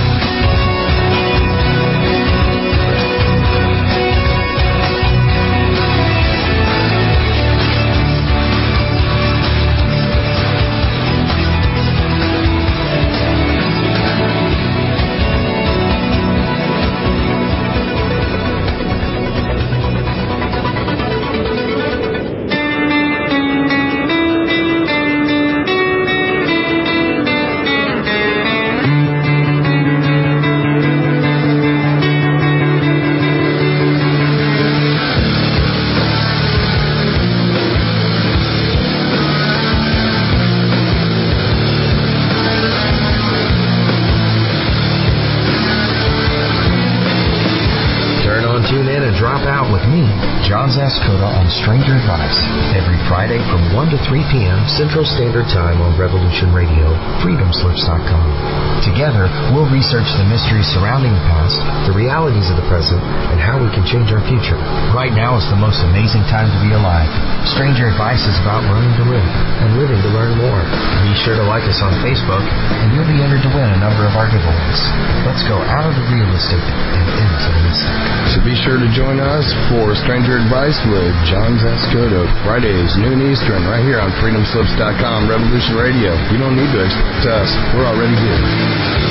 Stranger Advice, every Friday from 1 to 3 p.m. Central Standard Time on Revolution Radio, freedomslips.com. Together, we'll research the mysteries surrounding the past, the realities of the present, and how we can change our future. Right now is the most amazing time to be alive. Stranger Advice is about learning to live and living to learn more. Be sure to like us on Facebook, and you'll be entered to win a number of our giveaways. Let's go out of the realistic and into the mystic. So be sure to join us for Stranger Advice with John Zascoto, Fridays, noon Eastern, right here on freedomslips.com, Revolution Radio. You don't need to expect us. We're already here.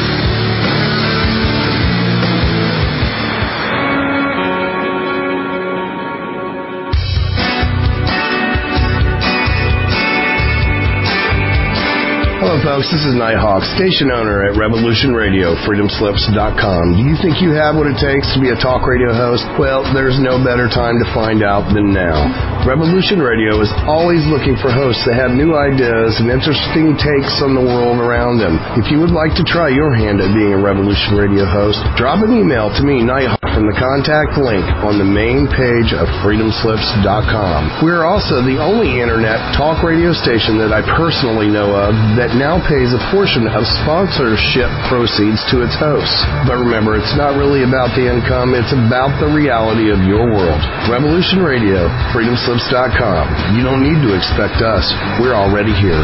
Hello, folks. This is Nighthawk, station owner at Revolution Radio, freedomslips.com. Do you think you have what it takes to be a talk radio host? Well, there's no better time to find out than now. Revolution Radio is always looking for hosts that have new ideas and interesting takes on the world around them. If you would like to try your hand at being a Revolution Radio host, drop an email to me, Nighthawk, from the contact link on the main page of freedomslips.com. We're also the only internet talk radio station that I personally know of that now pays a portion of sponsorship proceeds to its hosts. But remember, it's not really about the income, it's about the reality of your world. Revolution Radio, freedomslips.com. You don't need to expect us. We're already here.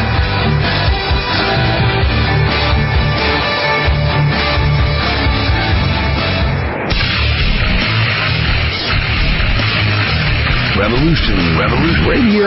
Revolution Radio.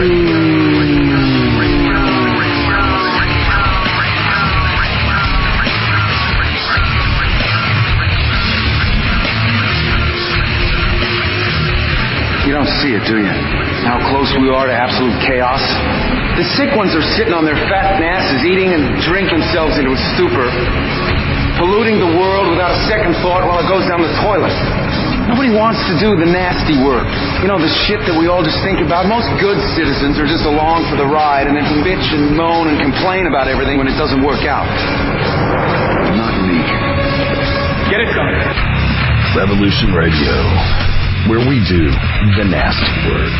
You don't see it, do you? How close we are to absolute chaos? The sick ones are sitting on their fat asses, eating and drink themselves into a stupor, polluting the world without a second thought while it goes down the toilet. Nobody wants to do the nasty work. You know, the shit that we all just think about. Most good citizens are just along for the ride and then bitch and moan and complain about everything when it doesn't work out. Not me. Get it done. Revolution Radio, where we do the nasty work.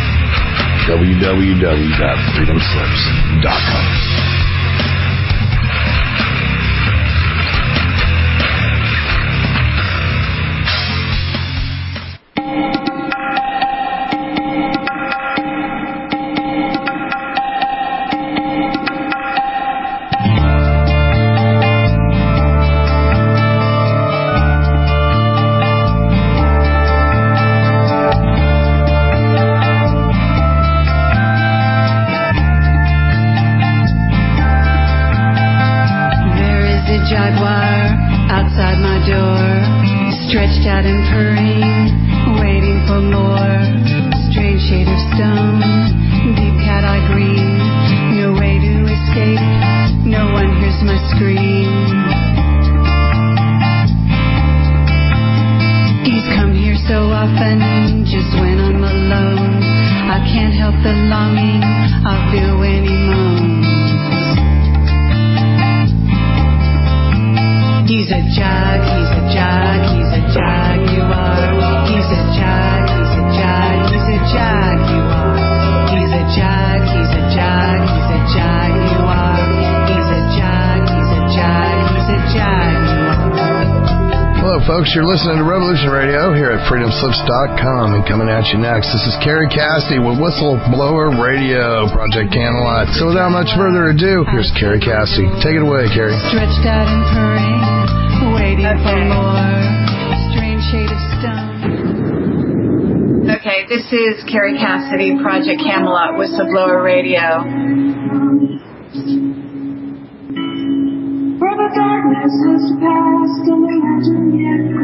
www.freedomslips.com. Folks, you're listening to Revolution Radio here at freedomslips.com, and coming at you next, this is Kerry Cassidy with Whistleblower Radio, Project Camelot. So without much further ado, here's Kerry Cassidy. Take it away, Kerry. Stretched out and purring, waiting for more, strange shade of stone. Okay, this is Kerry Cassidy, Project Camelot, Whistleblower Radio. Where the darkness has passed and the legend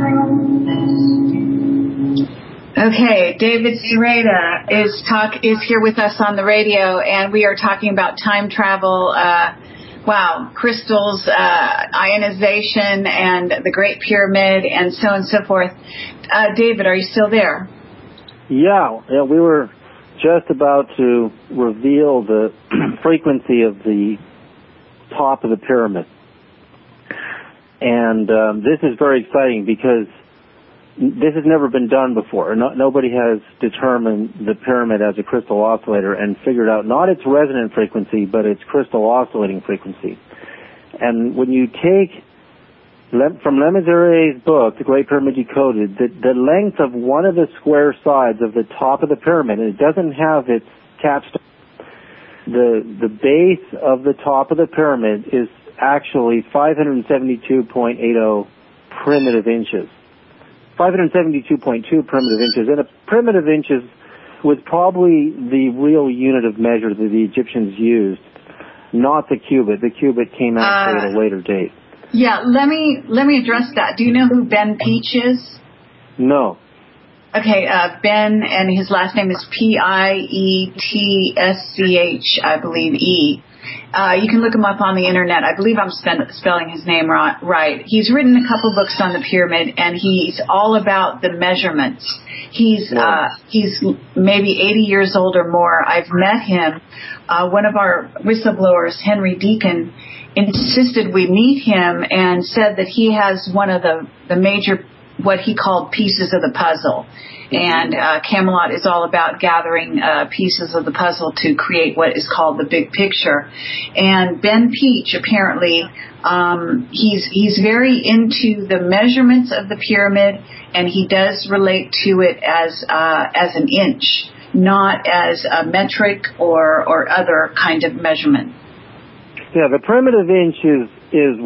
yet grows. Okay, David Sereda is here with us on the radio, and we are talking about time travel, crystals, ionization, and the Great Pyramid, and so on and so forth. David, are you still there? Yeah, we were just about to reveal the frequency of the top of the pyramid. And this is very exciting because this has never been done before. Nobody has determined the pyramid as a crystal oscillator and figured out not its resonant frequency, but its crystal oscillating frequency. And when you take from Le Messierier's book, The Great Pyramid Decoded, the length of one of the square sides of the top of the pyramid, and it doesn't have its capstone, the base of the top of the pyramid is actually 572.80 primitive inches. 572.2 primitive inches. And a primitive inches was probably the real unit of measure that the Egyptians used, not the cubit. The cubit came out at a later date. Yeah, let me address that. Do you know who Ben Peach is? No. Okay, Ben, and his last name is Pietsch, I believe, E. You can look him up on the internet. I believe I'm spelling his name right. He's written a couple books on the pyramid, and he's all about the measurements. He's maybe 80 years old or more. I've met him. One of our whistleblowers, Henry Deacon, insisted we meet him and said that he has one of the major, what he called pieces of the puzzle. And Camelot is all about gathering pieces of the puzzle to create what is called the big picture. And Ben Peach, apparently, he's very into the measurements of the pyramid, and he does relate to it as an inch, not as a metric or other kind of measurement. Yeah, the primitive inch is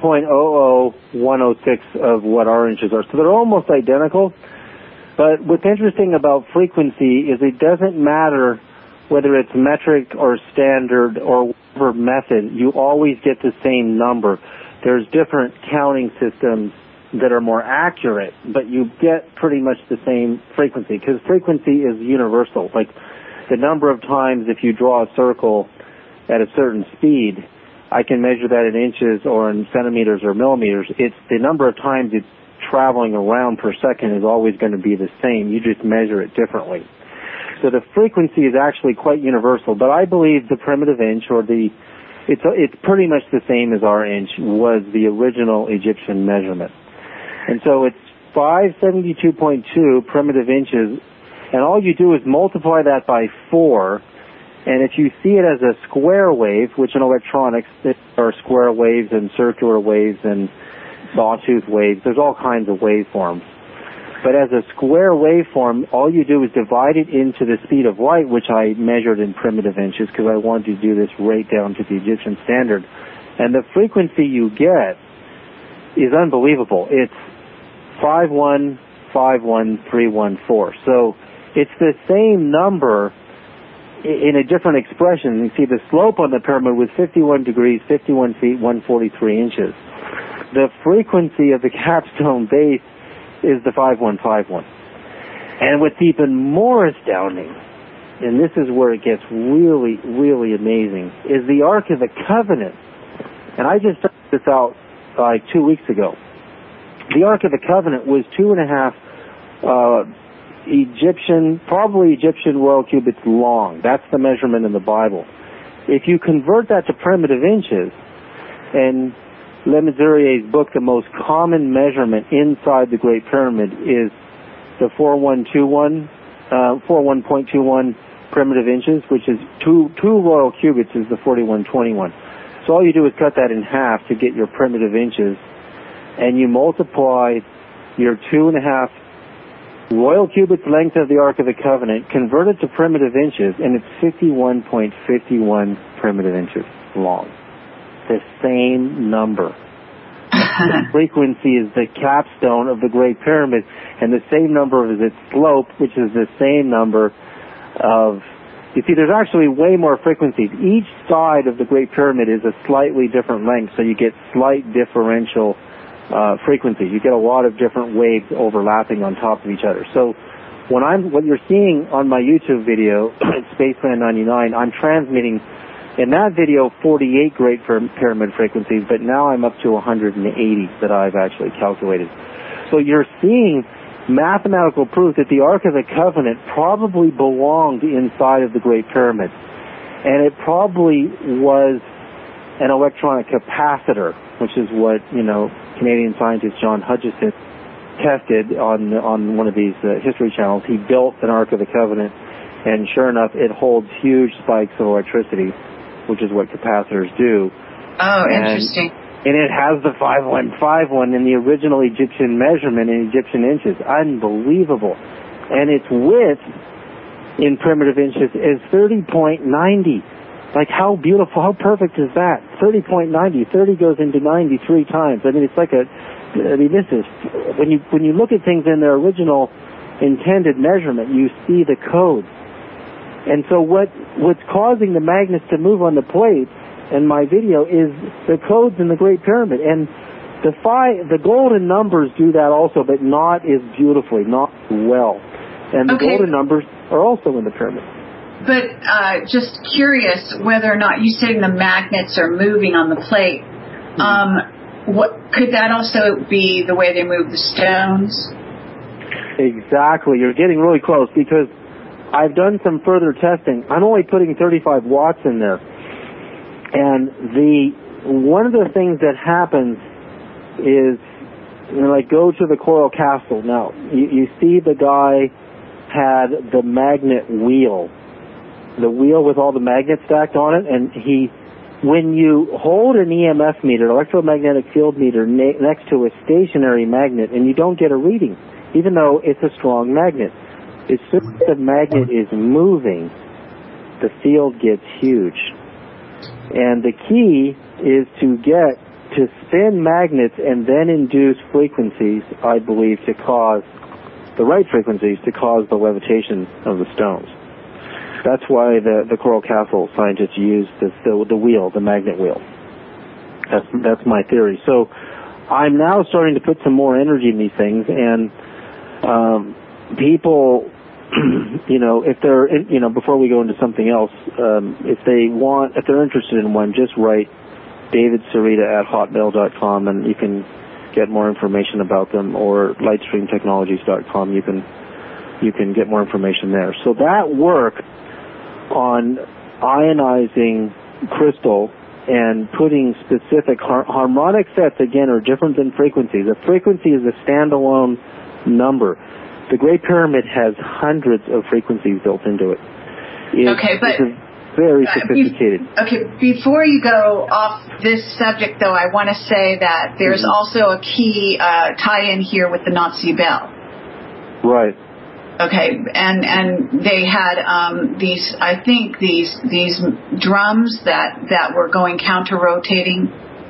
1.00106 of what our inches are. So they're almost identical. But what's interesting about frequency is it doesn't matter whether it's metric or standard or whatever method, you always get the same number. There's different counting systems that are more accurate, but you get pretty much the same frequency, because frequency is universal. Like the number of times if you draw a circle at a certain speed, I can measure that in inches or in centimeters or millimeters. It's the number of times it's traveling around per second is always going to be the same. You just measure it differently. So the frequency is actually quite universal, but I believe the primitive inch, or it's pretty much the same as our inch, was the original Egyptian measurement. And so it's 572.2 primitive inches, and all you do is multiply that by 4, and if you see it as a square wave, which in electronics there are square waves and circular waves and sawtooth waves, there's all kinds of waveforms. But as a square waveform, all you do is divide it into the speed of light, which I measured in primitive inches because I wanted to do this right down to the Egyptian standard. And the frequency you get is unbelievable. It's 5151314. So it's the same number in a different expression. You see the slope on the pyramid was 51 degrees, 51 feet, 143 inches. The frequency of the capstone base is the 5151. And what's even more astounding, and this is where it gets really, really amazing, is the Ark of the Covenant. And I just found this out 2 weeks ago. The Ark of the Covenant was 2.5 probably Egyptian royal cubits long. That's the measurement in the Bible. If you convert that to primitive inches, and Le Mesurier's book, the most common measurement inside the Great Pyramid is the 41.21 primitive inches, which is two royal cubits is the 4121. So all you do is cut that in half to get your primitive inches, and you multiply your 2.5 royal cubits length of the Ark of the Covenant, convert it to primitive inches, and it's 51.51 primitive inches long. The same number. The frequency is the capstone of the Great Pyramid, and the same number is its slope, which is the same number of... You see, there's actually way more frequencies. Each side of the Great Pyramid is a slightly different length, so you get slight differential frequencies. You get a lot of different waves overlapping on top of each other. So what you're seeing on my YouTube video, Spaceman 99, I'm transmitting in that video 48 Great Pyramid frequencies, but now I'm up to 180 that I've actually calculated. So you're seeing mathematical proof that the Ark of the Covenant probably belonged inside of the Great Pyramid. And it probably was an electronic capacitor, which is what, Canadian scientist John Hutchison tested on one of these history channels. He built an Ark of the Covenant, and sure enough, it holds huge spikes of electricity, which is what capacitors do. Oh, interesting. And it has the 5151 in the original Egyptian measurement in Egyptian inches. Unbelievable. And its width in primitive inches is 30.90. Like, how beautiful, how perfect is that? 30.90. 30 goes into 93 times. I mean, it's like this is, when you look at things in their original intended measurement, you see the code. And so what's causing the magnets to move on the plates in my video is the codes in the Great Pyramid. And the golden numbers do that also, but not as beautifully, not well. And the golden numbers are also in the pyramid. But just curious whether or not you saying the magnets are moving on the plate. What could that also be the way they move the stones? Exactly. You're getting really close because I've done some further testing. I'm only putting 35 watts in there. And one of the things that happens is, like, go to the Coral Castle. Now, you see the guy had the magnet wheel. The wheel with all the magnets stacked on it, and when you hold an EMF meter, electromagnetic field meter, next to a stationary magnet, and you don't get a reading, even though it's a strong magnet, as soon as the magnet is moving, the field gets huge. And the key is to spin magnets and then induce frequencies, I believe, the right frequencies to cause the levitation of the stones. That's why the Coral Castle scientists use the wheel, the magnet wheel. That's my theory. So I'm now starting to put some more energy in these things, and people, if they're, before we go into something else, if they're interested in one, just write davidserita@hotmail.com, and you can get more information about them, or lightstreamtechnologies.com. You can get more information there. So that work on ionizing crystal and putting specific harmonic sets, again, are different than frequencies. A frequency is a standalone number. The Great Pyramid has hundreds of frequencies built into it. It's very sophisticated. Before you go off this subject, though, I want to say that there's also a key tie-in here with the Nazi bell. Right. Okay, and they had these drums that were going counter-rotating,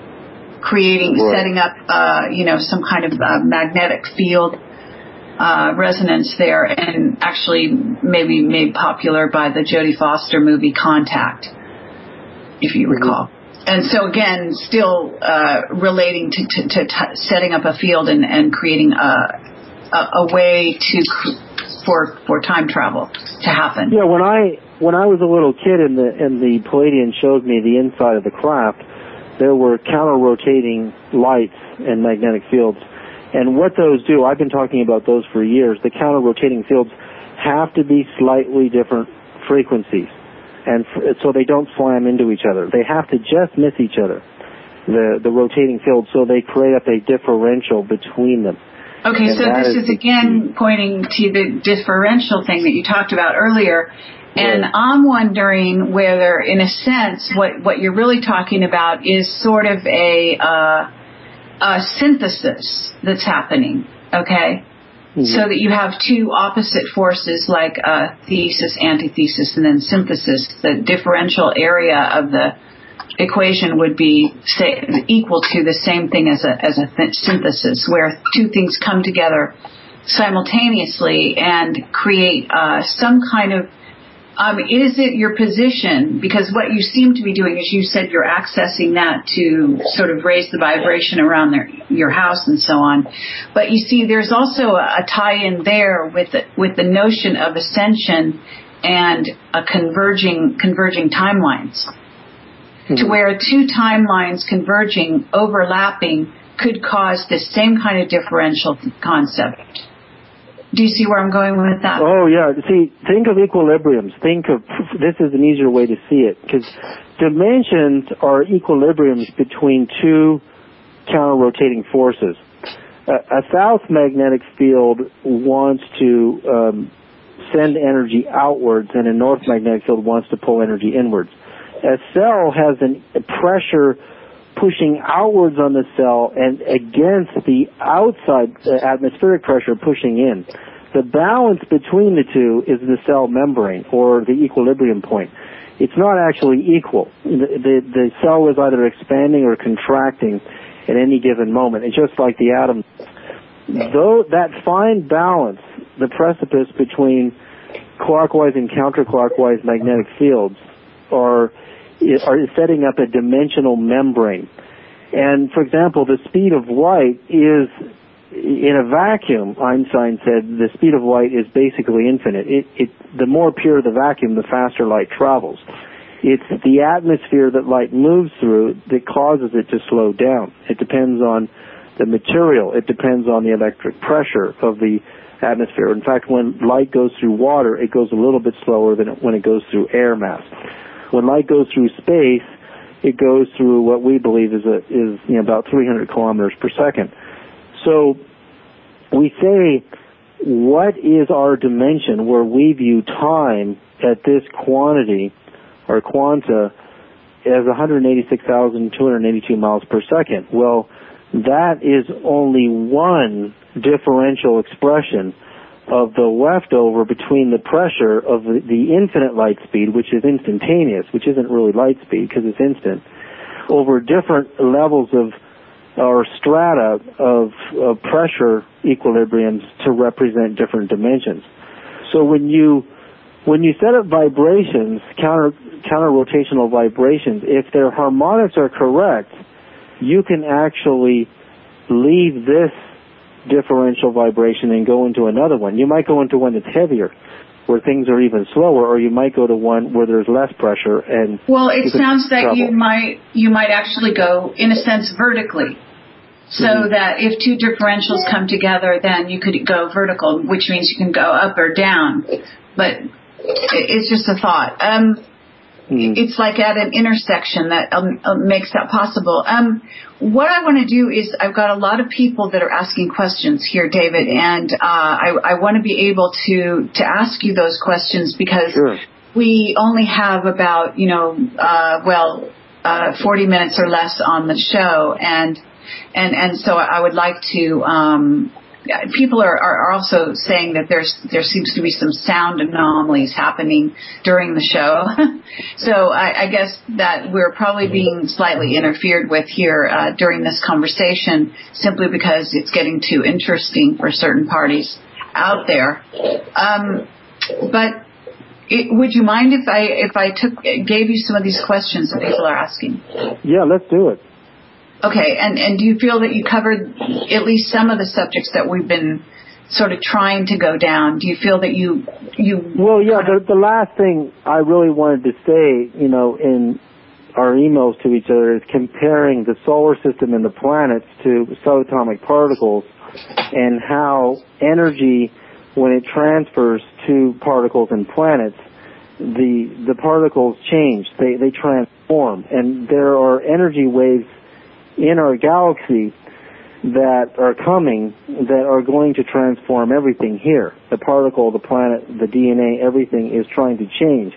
setting up some kind of magnetic field resonance there, and actually maybe made popular by the Jodie Foster movie Contact, if you recall. And so again, still relating to setting up a field and creating a way for time travel to happen. Yeah, when I was a little kid and the Palladian showed me the inside of the craft, there were counter-rotating lights and magnetic fields. And what those do, I've been talking about those for years. The counter-rotating fields have to be slightly different frequencies, and so they don't slam into each other. They have to just miss each other, the rotating fields, so they create up a differential between them. Okay, so this is again pointing to the differential thing that you talked about earlier. And I'm wondering whether, in a sense, what you're really talking about is sort of a synthesis that's happening, okay? Mm-hmm. So that you have two opposite forces like thesis, antithesis, and then synthesis. The differential area of the equation would be equal to the same thing as a synthesis, where two things come together simultaneously and create some kind of is it your position? Because what you seem to be doing is, you said, you're accessing that to sort of raise the vibration around your house and so on. But you see, there's also a tie-in there with the notion of ascension and a converging timelines. Mm-hmm. To where two timelines converging, overlapping, could cause the same kind of differential concept. Do you see where I'm going with that? Oh, yeah. See, think of equilibriums. This is an easier way to see it, because dimensions are equilibriums between two counter-rotating forces. A south magnetic field wants to send energy outwards, and a north magnetic field wants to pull energy inwards. A cell has a pressure pushing outwards on the cell and against the outside atmospheric pressure pushing in. The balance between the two is the cell membrane, or the equilibrium point. It's not actually equal. The cell is either expanding or contracting at any given moment. It's just like the atom. Though that fine balance, the precipice between clockwise and counterclockwise magnetic fields are setting up a dimensional membrane. And, for example, the speed of light is in a vacuum, Einstein said, the speed of light is basically infinite. The more pure the vacuum, the faster light travels. It's the atmosphere that light moves through that causes it to slow down. It depends on the material. It depends on the electric pressure of the atmosphere. In fact, when light goes through water, it goes a little bit slower than when it goes through air mass. When light goes through space, it goes through what we believe is about 300 kilometers per second. So we say, what is our dimension where we view time at this quantity or quanta as 186,282 miles per second? Well, that is only one differential expression of the leftover between the pressure of the infinite light speed, which is instantaneous, which isn't really light speed because it's instant, over different levels of or strata of pressure equilibriums to represent different dimensions. So when you set up vibrations, counter-rotational vibrations, if their harmonics are correct, you can actually leave this differential vibration and go into another one. You might go into one that's heavier, where things are even slower, or you might go to one where there's less pressure. And well, it sounds that you might actually go, in a sense, vertically. So that if two differentials come together, then you could go vertical, which means you can go up or down. But it's just a thought. It's like at an intersection that makes that possible. What I want to do is, I've got a lot of people that are asking questions here, David, and I want to be able to ask you those questions because we only have about 40 minutes or less on the show, and so I would like to. People are also saying that there seems to be some sound anomalies happening during the show. So I guess that we're probably being slightly interfered with here during this conversation, simply because it's getting too interesting for certain parties out there. But would you mind if I gave you some of these questions that people are asking? Yeah, let's do it. Okay, and do you feel that you covered at least some of the subjects that we've been sort of trying to go down? Do you feel that you Well, yeah, the last thing I really wanted to say, in our emails to each other is comparing the solar system and the planets to subatomic particles, and how energy, when it transfers to particles and planets, the particles change, they transform, and there are energy waves in our galaxy that are coming that are going to transform everything here. The particle, the planet, the DNA, everything is trying to change.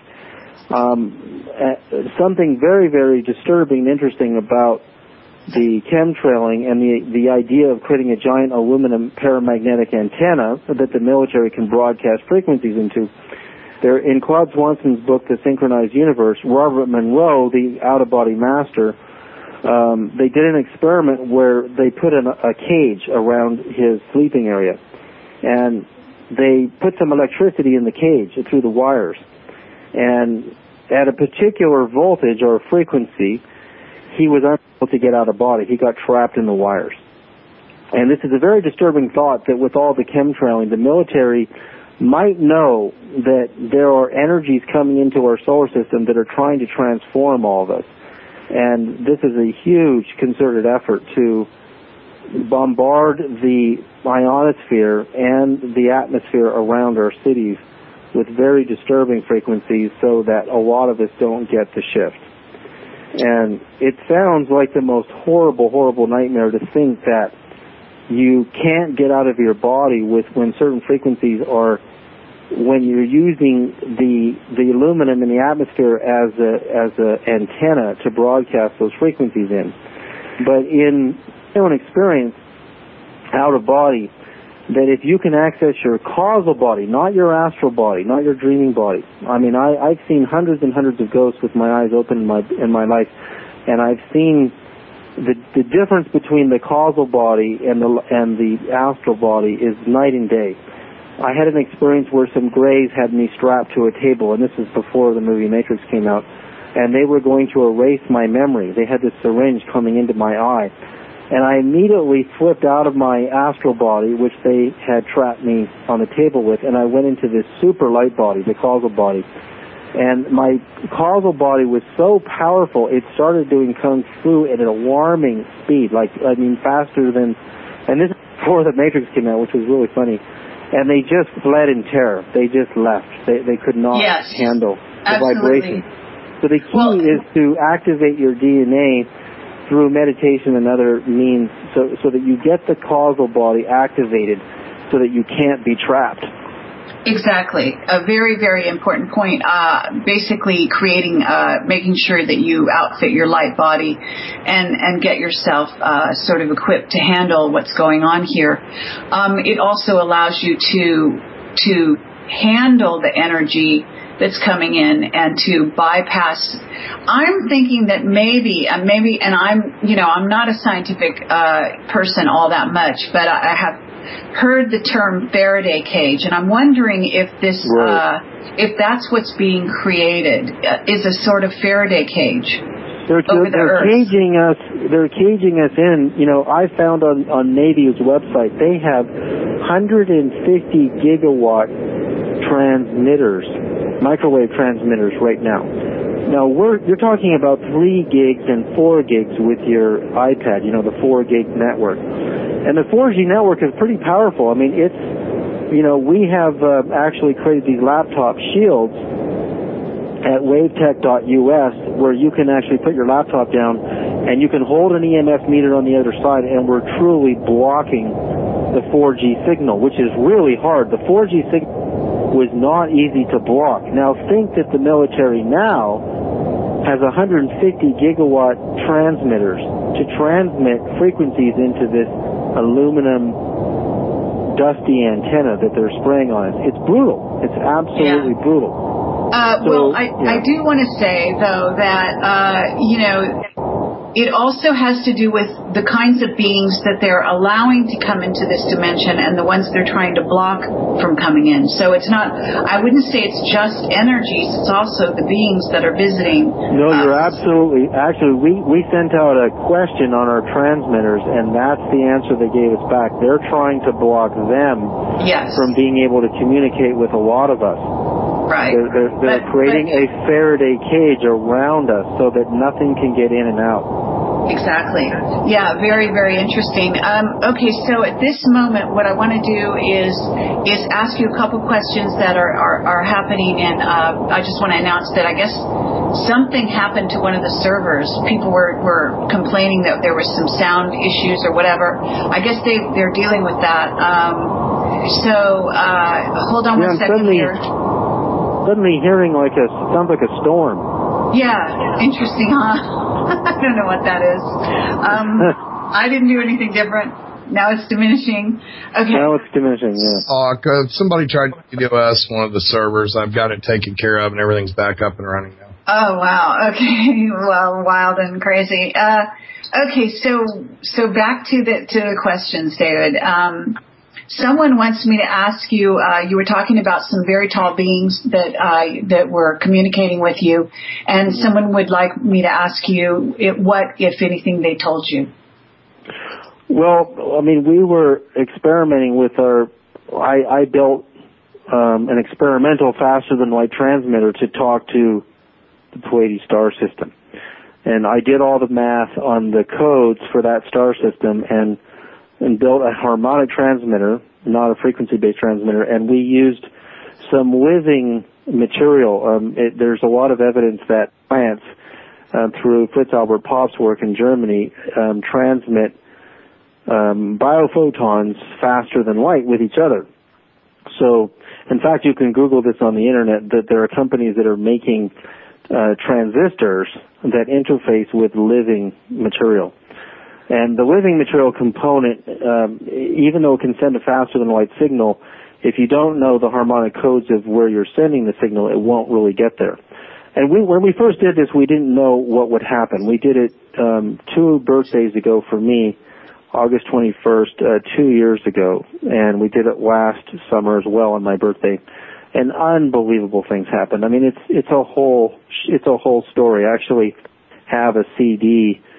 Something very, very disturbing and interesting about the chemtrailing and the idea of creating a giant aluminum paramagnetic antenna that the military can broadcast frequencies into. There, in Claude Swanson's book, The Synchronized Universe, Robert Monroe, the out-of-body master, they did an experiment where they put a cage around his sleeping area, and they put some electricity in the cage through the wires, and at a particular voltage or frequency, he was unable to get out of body. He got trapped in the wires. And this is a very disturbing thought, that with all the chemtrailing, the military might know that there are energies coming into our solar system that are trying to transform all of us. And this is a huge concerted effort to bombard the ionosphere and the atmosphere around our cities with very disturbing frequencies so that a lot of us don't get the shift. And it sounds like the most horrible, horrible nightmare to think that you can't get out of your body when certain frequencies are, when you're using the aluminum in the atmosphere as a antenna to broadcast those frequencies in. But in my own experience, out of body, that if you can access your causal body, not your astral body, not your dreaming body. I mean, I've seen hundreds and hundreds of ghosts with my eyes open in my life, and I've seen the difference between the causal body and the astral body is night and day. I had an experience where some Greys had me strapped to a table, and this is before the movie Matrix came out, and they were going to erase my memory. They had this syringe coming into my eye, And I immediately flipped out of my astral body, which they had trapped me on the table with, and I went into this super light body, the causal body. And my causal body was so powerful, it started doing kung fu at an alarming speed, faster than, and this is before the Matrix came out, which was really funny. And they just fled in terror. They just left. They could not handle the vibration. So the key is to activate your DNA through meditation and other means so that you get the causal body activated so that you can't be trapped. Exactly. A very, very important point. Basically making sure that you outfit your light body and get yourself sort of equipped to handle what's going on here. It also allows you to handle the energy that's coming in and to bypass. I'm thinking that maybe, and I'm not a scientific person all that much, but I have heard the term Faraday cage, and I'm wondering if this, if that's what's being created, is a sort of Faraday cage. They're caging us. They're caging us in. I found on Navy's website they have 150 gigawatt transmitters, microwave transmitters right now. Now you're talking about 3 gigs and 4 gigs with your iPad. The 4 gig network. And the 4G network is pretty powerful. I mean, we have actually created these laptop shields at wavetech.us where you can actually put your laptop down and you can hold an EMF meter on the other side, and we're truly blocking the 4G signal, which is really hard. The 4G signal was not easy to block. Now think that the military now has 150 gigawatt transmitters to transmit frequencies into this aluminum dusty antenna that they're spraying on it. It's brutal. It's absolutely brutal. I do want to say, though, that, it also has to do with the kinds of beings that they're allowing to come into this dimension and the ones they're trying to block from coming in. So it's not, I wouldn't say it's just energies, it's also the beings that are visiting. No, you're absolutely, actually, we sent out a question on our transmitters, and that's the answer they gave us back. They're trying to block them from being able to communicate with a lot of us. Right. They're creating a Faraday cage around us so that nothing can get in and out. Exactly. Yeah, very, very interesting. Okay, so at this moment, what I want to do is ask you a couple questions that are happening, and I just want to announce that I guess something happened to one of the servers. People were complaining that there was some sound issues or whatever. I guess they're dealing with that. Hold on one second here. Suddenly hearing sounds like a storm. Yeah, interesting, huh? I don't know what that is. I didn't do anything different. Now it's diminishing. Okay. Now it's diminishing, yeah. Somebody tried to DDoS one of the servers. I've got it taken care of, and everything's back up and running now. Oh, wow. Okay. Well, wild and crazy. Okay, so back to the questions, David. Someone wants me to ask you, you were talking about some very tall beings that were communicating with you, and someone would like me to ask you what, if anything, they told you. Well, I mean, we were experimenting with I built an experimental faster-than-light transmitter to talk to the Pleiades star system. And I did all the math on the codes for that star system and built a harmonic transmitter, not a frequency-based transmitter, and we used some living material. There's a lot of evidence that plants, through Fritz Albert Popp's work in Germany, transmit biophotons faster than light with each other. So, in fact, you can Google this on the Internet, that there are companies that are making transistors that interface with living material. And the living material component, even though it can send a faster-than-light signal, if you don't know the harmonic codes of where you're sending the signal, it won't really get there. And when we first did this, we didn't know what would happen. We did it 2 birthdays ago for me, August 21st, 2 years ago, and we did it last summer as well on my birthday. And unbelievable things happened. I mean, it's a whole story. I actually have a CD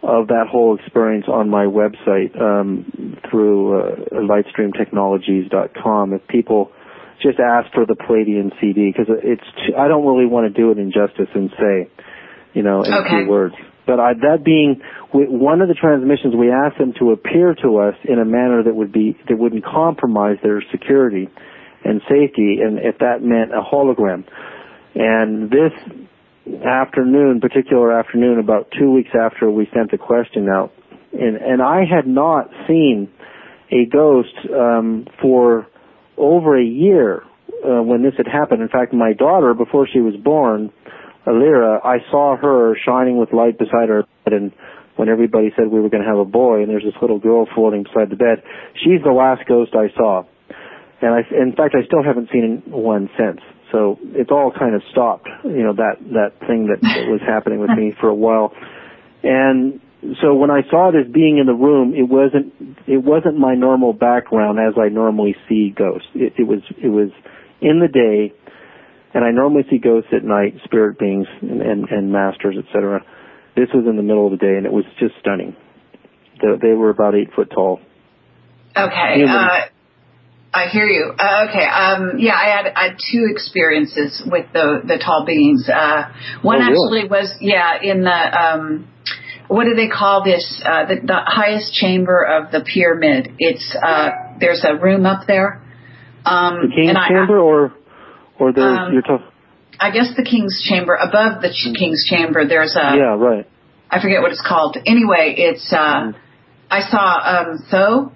of that whole experience on my website through lightstreamtechnologies.com. If people just ask for the Palladian CD, because I don't really want to do it injustice and say, in a few words. But that being one of the transmissions, we asked them to appear to us in a manner that wouldn't compromise their security and safety, and if that meant a hologram. And this particular afternoon, about 2 weeks after we sent the question out, and I had not seen a ghost for over a year when this had happened. In fact, my daughter, before she was born, Alira, I saw her shining with light beside her bed, and when everybody said we were going to have a boy, and there's this little girl floating beside the bed, she's the last ghost I saw. And in fact, I still haven't seen one since. So it's all kind of stopped, that thing that was happening with me for a while. And so when I saw this being in the room, it wasn't my normal background as I normally see ghosts. It was in the day, and I normally see ghosts at night, spirit beings and masters, etc. This was in the middle of the day, and it was just stunning. They were about 8 foot tall. Okay. I hear you. Okay. I had two experiences with the tall beings. One actually was, in the, what do they call this? The highest chamber of the pyramid. It's, there's a room up there. The King's Chamber or you're talking? I guess the King's Chamber. Above the King's Chamber, there's a. Yeah, right. I forget what it's called. Anyway, it's, I saw, Tho.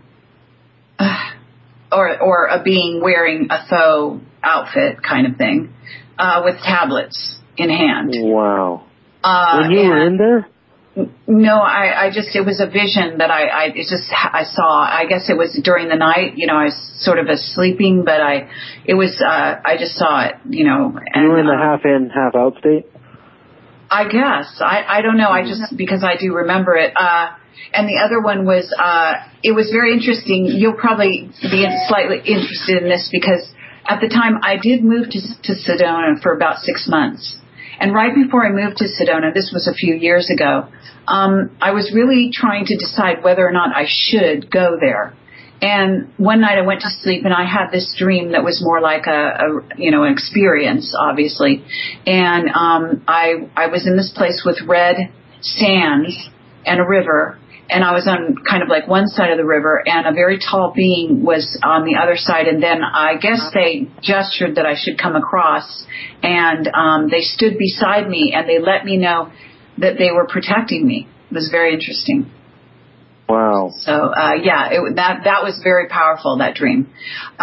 Or a being wearing a Tho outfit kind of thing, with tablets in hand. Wow. When you were in there? No, it was a vision that I saw. I guess it was during the night, I was sort of sleeping, but I just saw it, And, you were in the half in, half out state? I guess. I don't know. Because I do remember it. And the other one was, it was very interesting. You'll probably be slightly interested in this because at the time I did move to Sedona for about 6 months. And right before I moved to Sedona, this was a few years ago, I was really trying to decide whether or not I should go there. And one night I went to sleep and I had this dream that was more like an experience, obviously. And I was in this place with red sands and a river. And I was on kind of like one side of the river, and a very tall being was on the other side. And then I guess they gestured that I should come across, and they stood beside me, and they let me know that they were protecting me. It was very interesting. Wow. So, that was very powerful, that dream. But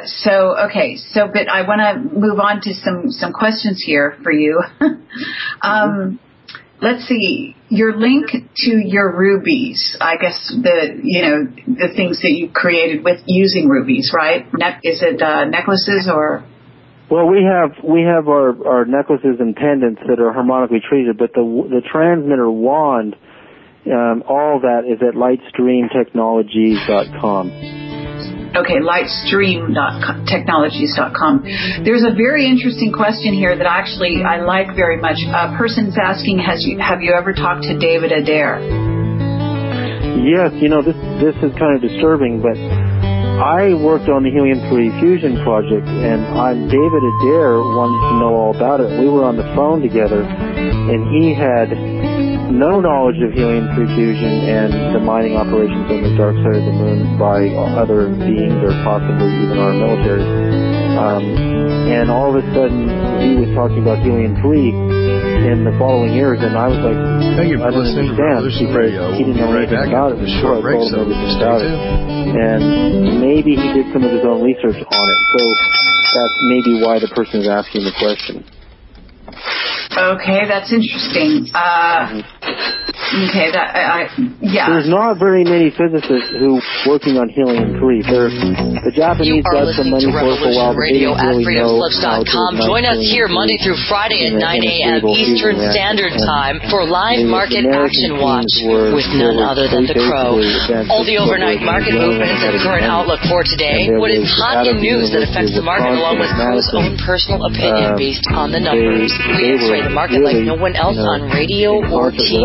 I want to move on to some questions here for you. Let's see, your link to your rubies, I guess the things that you created with using rubies, right? Is it necklaces or? Well, we have our necklaces and pendants that are harmonically treated, but the transmitter wand, all that is at lightstreamtechnologies.com. Okay, lightstreamtechnologies.com. There's a very interesting question here that actually I like very much. A person's asking, have you ever talked to David Adair? Yes, this is kind of disturbing, but I worked on the Helium-3 fusion project, and David Adair wanted to know all about it. We were on the phone together, and he had no knowledge of helium-3 fusion and the mining operations on the dark side of the moon by other beings or possibly even our military. And all of a sudden, he was talking about helium-3 in the following years, and I was like, thank you for listening to Revolution Radio. He didn't know anything about it before I told him everything about it. And maybe he did some of his own research on it, so that's maybe why the person is asking the question. Okay, that's interesting. Okay, There's not very many physicists who working on helium-3. The Japanese got some money for it for a while, but they didn't really know how to ignite. Join us here Monday through Friday at 9 a.m. Eastern Standard Time for Live Market Action Watch with none other than The Crow. All the overnight market movements and current outlook for today, what is hot in news that affects the market along with Crow's own personal opinion based on the numbers. We x-ray the market like no one else on radio or TV. So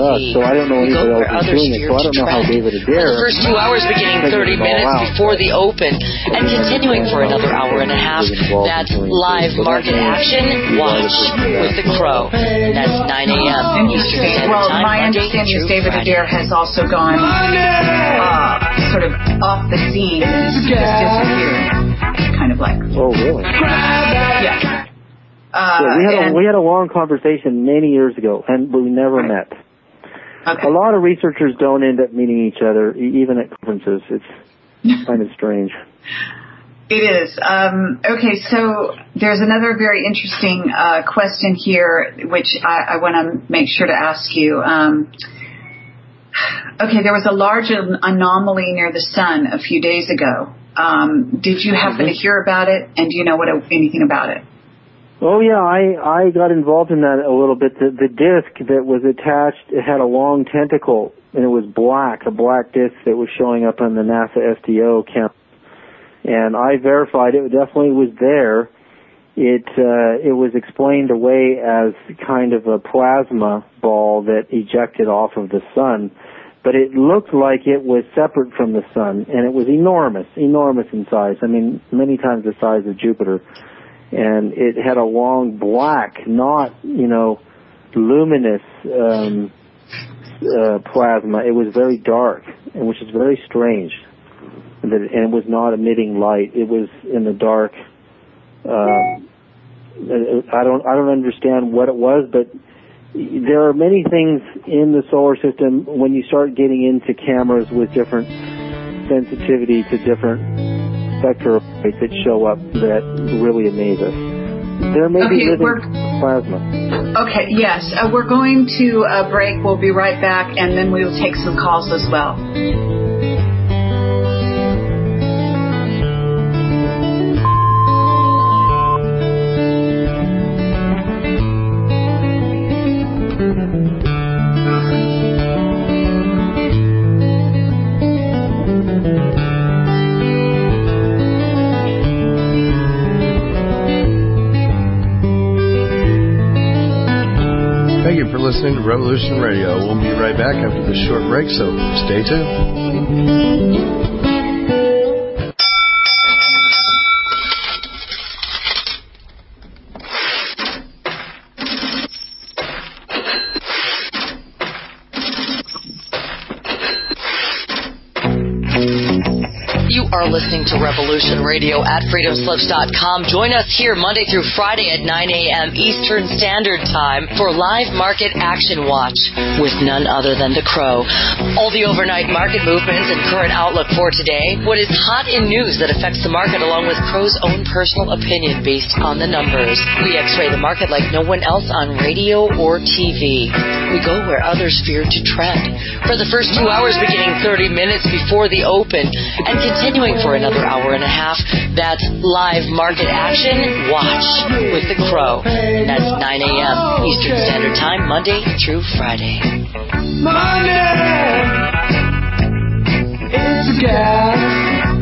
I don't know anybody else who's doing it, so I don't know how David Adair. For the first 2 hours beginning 30 minutes before the open and continuing for another hour and a half, that's live market action. Watch with the Crow. That's 9 a.m. Eastern Standard Well, Time. my understanding is David Adair has also gone sort of off the scene, just disappeared, kind of like. Oh, really? Yeah. We had a long conversation many years ago, and we never met. Okay. A lot of researchers don't end up meeting each other, even at conferences. It's kind of strange. It is. Okay, so there's another very interesting question here, which I want to make sure to ask you. Okay, there was a large anomaly near the sun a few days ago. Did you happen to hear about it, and do you know anything about it? Oh, yeah, I got involved in that a little bit. The disc that was attached, it had a long tentacle, and it was black, a black disc that was showing up on the NASA SDO camera. And I verified it definitely was there. It was explained away as kind of a plasma ball that ejected off of the sun. But it looked like it was separate from the sun, and it was enormous in size. I mean, many times the size of Jupiter. And it had a long black, not, luminous plasma. It was very dark, which is very strange. And it was not emitting light. It was in the dark. I don't understand what it was, but there are many things in the solar system when you start getting into cameras with different sensitivity to different spectral rates that show up that really amaze us. There may be living plasma. Okay, yes. We're going to a break. We'll be right back, and then we will take some calls as well. Listening to Revolution Radio. We'll be right back after this short break, so stay tuned. Listening to Revolution Radio at freedomslips.com. Join us here Monday through Friday at 9 a.m. Eastern Standard Time for Live Market Action Watch with none other than the Crow. All the overnight market movements and current outlook for today, what is hot in news that affects the market, along with Crow's own personal opinion based on the numbers. We x-ray the market like no one else on radio or TV. We go where others fear to tread. For the first 2 hours beginning 30 minutes before the open and continuing for another hour and a half, that's Live Market Action Watch with the Crow. That's 9 a.m. Eastern Standard Time, Monday through Friday. Money, it's a gas.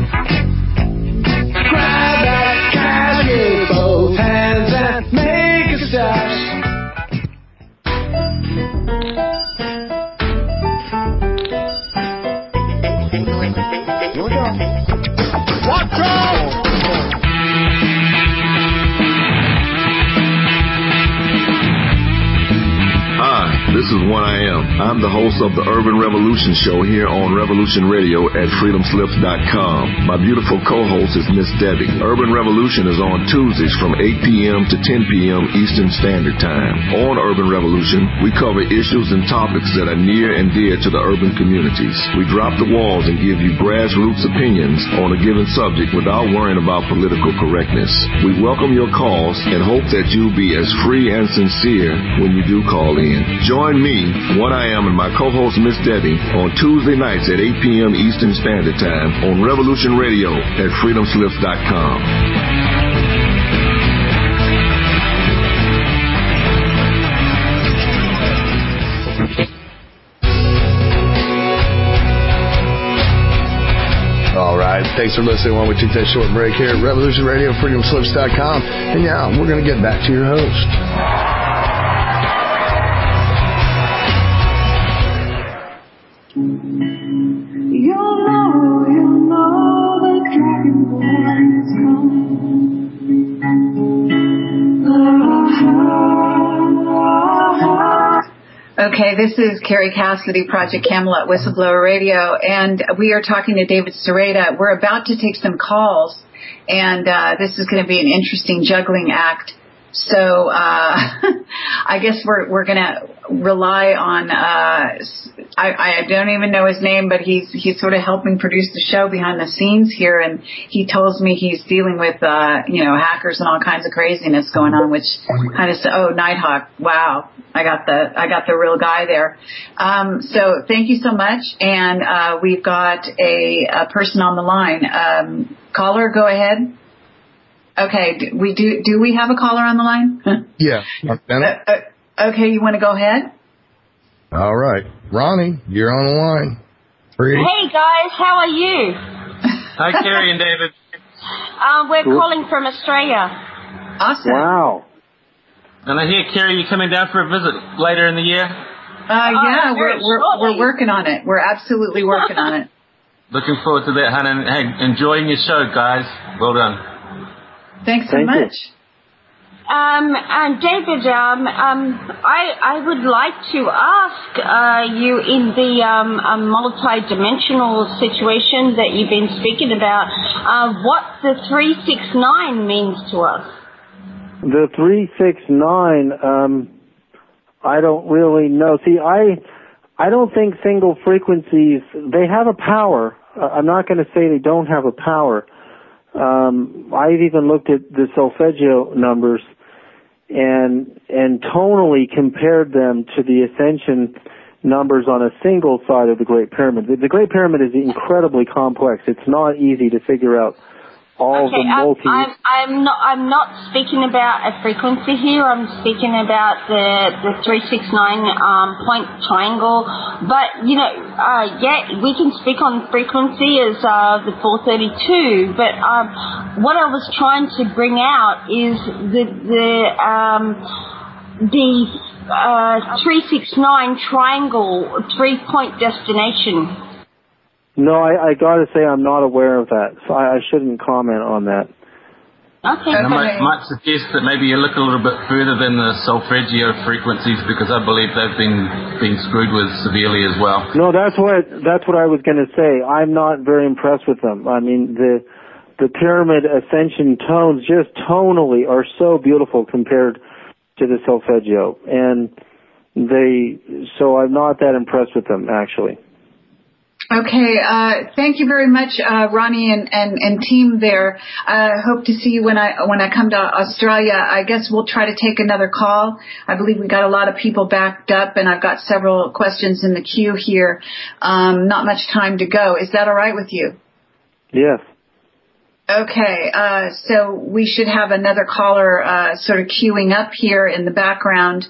Grab that cash with both hands and make a stash. Here we go. Watch out! Hi, this is One I Am. I'm the host of the Urban Revolution Show here on Revolution Radio at freedomslips.com. My beautiful co-host is Miss Debbie. Urban Revolution is on Tuesdays from 8 p.m. to 10 p.m. Eastern Standard Time. On Urban Revolution, we cover issues and topics that are near and dear to the urban communities. We drop the walls and give you grassroots opinions on a given subject without worrying about political correctness. We welcome your calls and hope that you'll be as free and sincere when you do call in. Join me, One I Am, and my co-host Miss Debbie on Tuesday nights at 8 p.m. Eastern Standard Time on Revolution Radio at freedomslips.com. All right, thanks for listening while we took that short break here at Revolution Radio, freedomslips.com. And now we're going to get back to your host. Okay, this is Carrie Cassidy, Project Camelot Whistleblower Radio, and we are talking to David Sereda. We're about to take some calls, and this is going to be an interesting juggling act. So I guess we're going to rely on I don't even know his name, but he's sort of helping produce the show behind the scenes here, and he tells me he's dealing with hackers and all kinds of craziness going on, which kind of Nighthawk, wow, I got the real guy there. So thank you so much, and we've got a person on the line. Caller, go ahead. Okay, do we have a caller on the line? Yeah. Okay, you want to go ahead? All right. Ronnie, you're on the line. Hey, guys, how are you? Hi, Carrie and David. We're calling from Australia. Awesome. Wow. And I hear, Carrie, you're coming down for a visit later in the year? Yeah, we're working on it. We're absolutely working on it. Looking forward to that, honey. Hey, enjoying your show, guys. Well done. Thanks so much. And David, I would like to ask you, in the multi-dimensional situation that you've been speaking about, what the 369 means to us. The 369, I don't really know. See, I don't think single frequencies, they have a power. I'm not going to say they don't have a power. I've even looked at the solfeggio numbers and tonally compared them to the ascension numbers on a single side of the Great Pyramid. The Great Pyramid is incredibly complex. It's not easy to figure out all the multi... I'm not speaking about a frequency here. I'm speaking about the 369 point triangle. But, we can speak on frequency as the 432. But what I was trying to bring out is the 369 triangle 3-point destination. No, I got to say I'm not aware of that, so I shouldn't comment on that. Okay. And I might suggest that maybe you look a little bit further than the solfeggio frequencies, because I believe they've been screwed with severely as well. No, that's what I was going to say. I'm not very impressed with them. I mean, the pyramid ascension tones just tonally are so beautiful compared to the solfeggio, and so I'm not that impressed with them actually. Okay, thank you very much, Ronnie and team there. I hope to see you when I come to Australia. I guess we'll try to take another call. I believe we got a lot of people backed up, and I've got several questions in the queue here. Not much time to go. Is that all right with you? Yes. Okay, so we should have another caller sort of queuing up here in the background.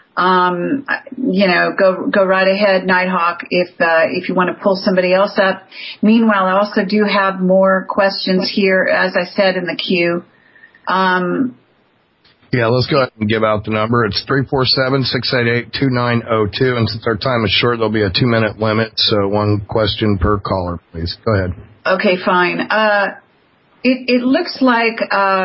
Go right ahead, Nighthawk, if you want to pull somebody else up. Meanwhile, I also do have more questions here, as I said, in the queue. Yeah, let's go ahead and give out the number. It's 347-688-2902, and since our time is short, there'll be a 2-minute limit, so one question per caller, please. Go ahead. Okay, fine. It looks like,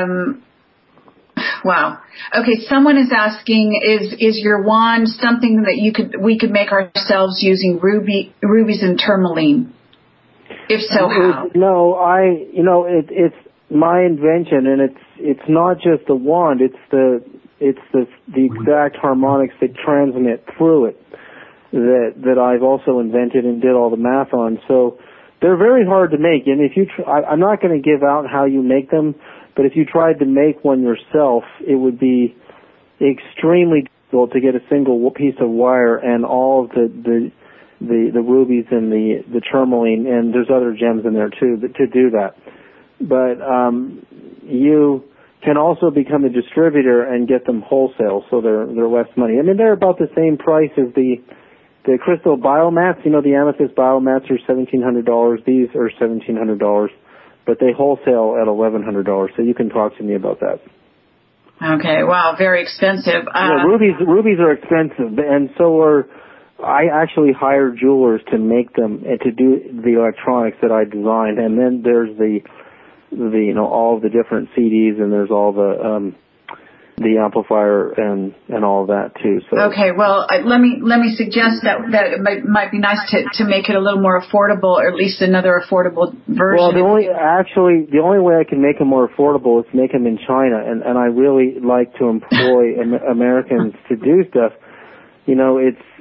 wow. Okay, someone is asking, is your wand something that we could make ourselves using rubies and tourmaline? If so, how? No, it's my invention, and it's not just the wand. It's the exact harmonics that transmit through it that I've also invented and did all the math on. So they're very hard to make, and I'm not going to give out how you make them. But if you tried to make one yourself, it would be extremely difficult to get a single piece of wire and all of the rubies and the tourmaline, and there's other gems in there too, to do that. But you can also become a distributor and get them wholesale, so they're less money. I mean, they're about the same price as the crystal biomats. The amethyst biomats are $1,700. These are $1,700. But they wholesale at $1,100, so you can talk to me about that. Okay, wow, very expensive. Rubies are expensive, and I actually hire jewelers to make them and to do the electronics that I designed. And then there's the all of the different CDs, and there's all the the amplifier and all of that too. So okay, well, let me suggest that it might be nice to make it a little more affordable, or at least another affordable version. Well, the only way I can make them more affordable is make them in China, and I really like to employ Americans to do stuff. You know,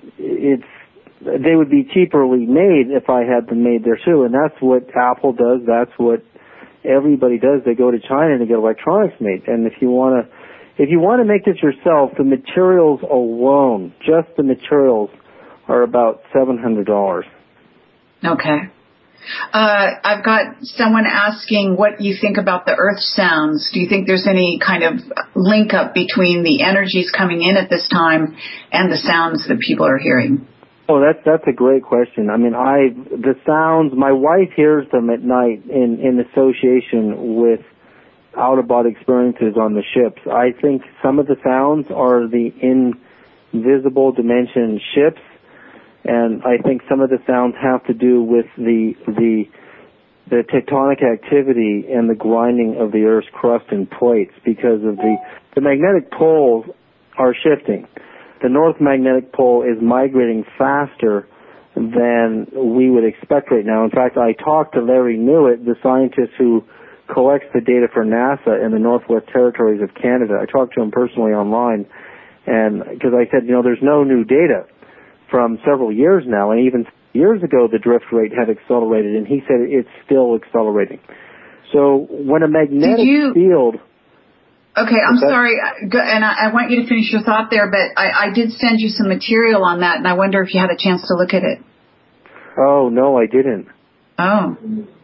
they would be cheaperly made if I had them made there too, and that's what Apple does. That's what everybody does. They go to China and they get electronics made, and if you want to make this yourself, the materials alone, just the materials, are about $700. Okay. I've got someone asking what you think about the earth sounds. Do you think there's any kind of link up between the energies coming in at this time and the sounds that people are hearing? Oh, that's a great question. I mean, the sounds, my wife hears them at night in association with out-of-body experiences on the ships. I think some of the sounds are the invisible dimension ships, and I think some of the sounds have to do with the tectonic activity and the grinding of the Earth's crust and plates, because of the magnetic poles are shifting. The North Magnetic Pole is migrating faster than we would expect right now. In fact, I talked to Larry Newitt, the scientist who collects the data for NASA in the Northwest Territories of Canada. I talked to him personally online, and because I said, there's no new data from several years now, and even years ago the drift rate had accelerated, and he said it's still accelerating. So when a magnetic field... Okay, I'm sorry, and I want you to finish your thought there, but I did send you some material on that, and I wonder if you had a chance to look at it. Oh, no, I didn't. Oh.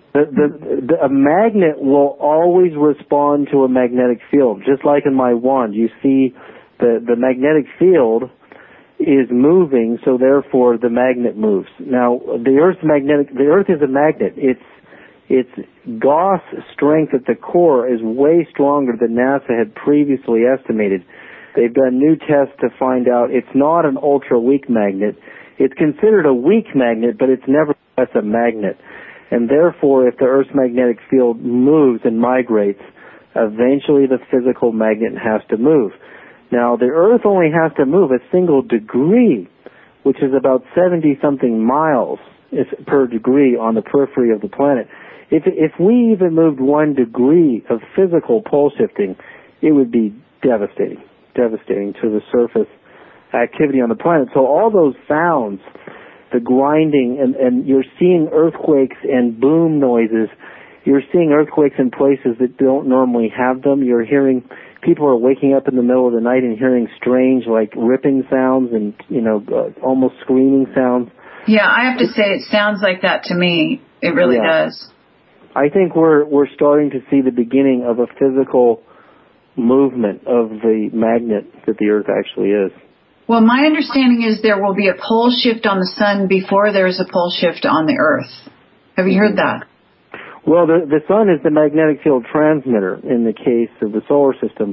A magnet will always respond to a magnetic field, just like in my wand. You see the magnetic field is moving, so therefore the magnet moves. Now, the Earth is a magnet. Its Gauss strength at the core is way stronger than NASA had previously estimated. They've done new tests to find out it's not an ultra-weak magnet. It's considered a weak magnet, but it's nevertheless a magnet. And therefore, if the Earth's magnetic field moves and migrates, eventually the physical magnet has to move. Now, the Earth only has to move a single degree, which is about 70-something miles per degree on the periphery of the planet. If we even moved 1 degree of physical pole shifting, it would be devastating to the surface activity on the planet. So all those sounds, the grinding, and you're seeing earthquakes and boom noises. You're seeing earthquakes in places that don't normally have them. You're hearing, people are waking up in the middle of the night and hearing strange, like ripping sounds and, almost screaming sounds. Yeah, I have to say it sounds like that to me. It really does. I think we're starting to see the beginning of a physical movement of the magnet that the Earth actually is. Well, my understanding is there will be a pole shift on the sun before there's a pole shift on the Earth. Have you heard that? Well, the sun is the magnetic field transmitter in the case of the solar system.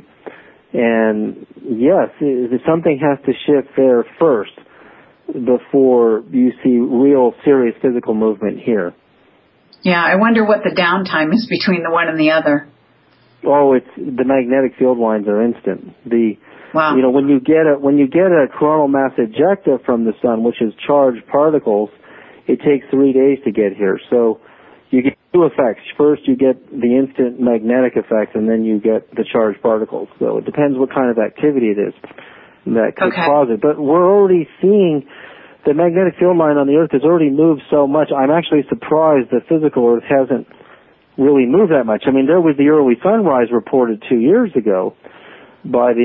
And yes, something has to shift there first before you see real serious physical movement here. Yeah, I wonder what the downtime is between the one and the other. Oh, the magnetic field lines are instant. Wow. When you get a coronal mass ejecta from the sun, which is charged particles, it takes 3 days to get here. So you get 2 effects. First, you get the instant magnetic effect, and then you get the charged particles. So it depends what kind of activity it is that could cause it. But we're already seeing the magnetic field line on the Earth has already moved so much. I'm actually surprised the physical Earth hasn't really moved that much. I mean, there was the early sunrise reported 2 years ago what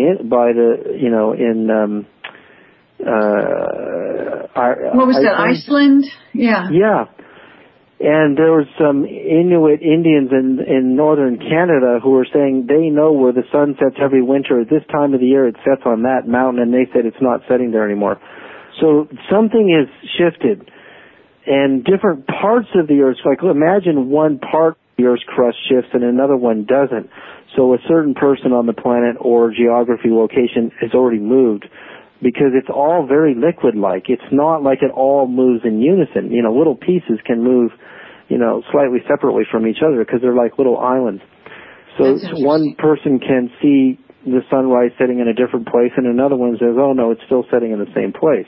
was that, Iceland? Yeah. Yeah. And there was some Inuit Indians in northern Canada who were saying they know where the sun sets every winter. At this time of the year, it sets on that mountain, and they said it's not setting there anymore. So something is shifted, and different parts of the Earth, like imagine one part of the Earth's crust shifts and another one doesn't. So a certain person on the planet or geography location has already moved, because it's all very liquid-like. It's not like it all moves in unison. Little pieces can move, slightly separately from each other because they're like little islands. So one person can see the sunrise setting in a different place, and another one says, oh no, it's still setting in the same place.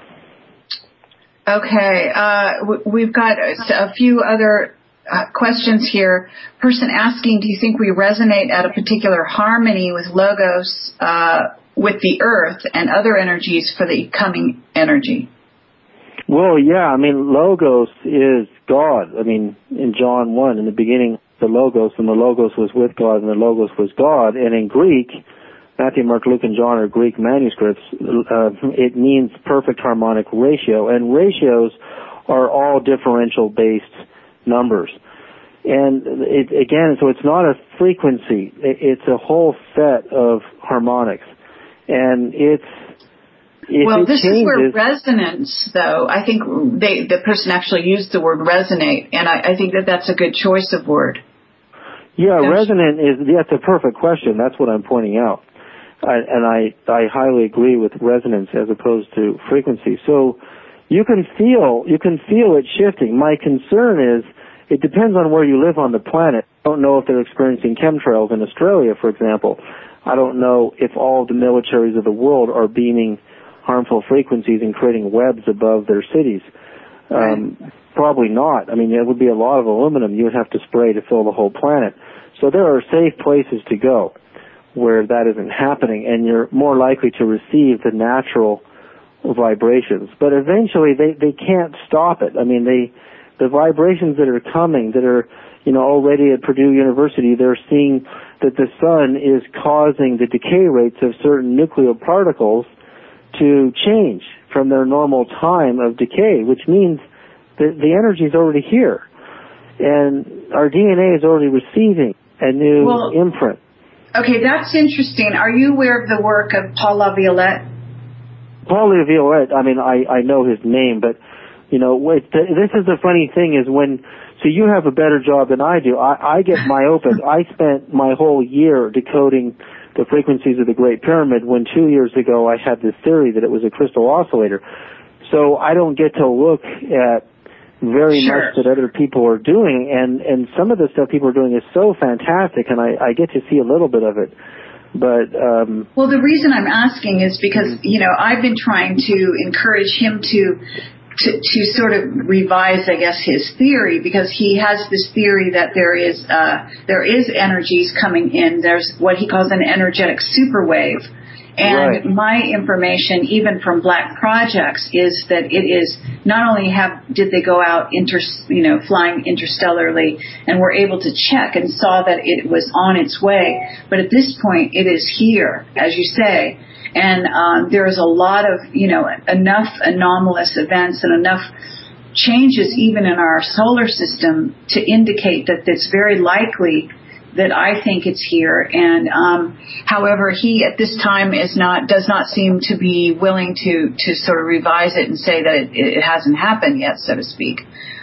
Okay, we've got a few other questions here. Person asking, do you think we resonate at a particular harmony with Logos, with the Earth and other energies for the coming energy? Well, yeah, I mean, Logos is God. I mean, in John 1, in the beginning, the Logos, and the Logos was with God, and the Logos was God. And in Greek, Matthew, Mark, Luke, and John are Greek manuscripts. It means perfect harmonic ratio, and ratios are all differential-based numbers. And so it's not a frequency. It's a whole set of harmonics. And this is where resonance, though. I think the person actually used the word resonate, and I think that's a good choice of word. Yeah, resonant that's a perfect question. That's what I'm pointing out. I highly agree with resonance as opposed to frequency. So you can feel it shifting. My concern is it depends on where you live on the planet. I don't know if they're experiencing chemtrails in Australia, for example. I don't know if all of the militaries of the world are beaming harmful frequencies and creating webs above their cities. Probably not. I mean, it would be a lot of aluminum you would have to spray to fill the whole planet. So there are safe places to go where that isn't happening, and you're more likely to receive the natural vibrations. But eventually they can't stop it. I mean, the vibrations that are coming, that are, already at Purdue University, they're seeing that the sun is causing the decay rates of certain nucleoparticles to change from their normal time of decay, which means that the energy is already here. And our DNA is already receiving a new imprint. Okay, that's interesting. Are you aware of the work of Paul LaViolette? Paul LaViolette, I mean, I know his name, but, this is the funny thing is so you have a better job than I do. I get myopic. I spent my whole year decoding the frequencies of the Great Pyramid when 2 years ago I had this theory that it was a crystal oscillator. So I don't get to look at very much that other people are doing, and some of the stuff people are doing is so fantastic, and I get to see a little bit of it. But well, the reason I'm asking is because I've been trying to encourage him to sort of revise, I guess, his theory, because he has this theory that there is energies coming in. There's what he calls an energetic superwave. And my information, even from Black Projects, is that it is not only did they go out flying interstellarly and were able to check and saw that it was on its way, but at this point it is here, as you say. And there is a lot of, enough anomalous events and enough changes even in our solar system to indicate that it's very likely that I think it's here. And however, he at this time does not seem to be willing to sort of revise it and say that it hasn't happened yet, so to speak.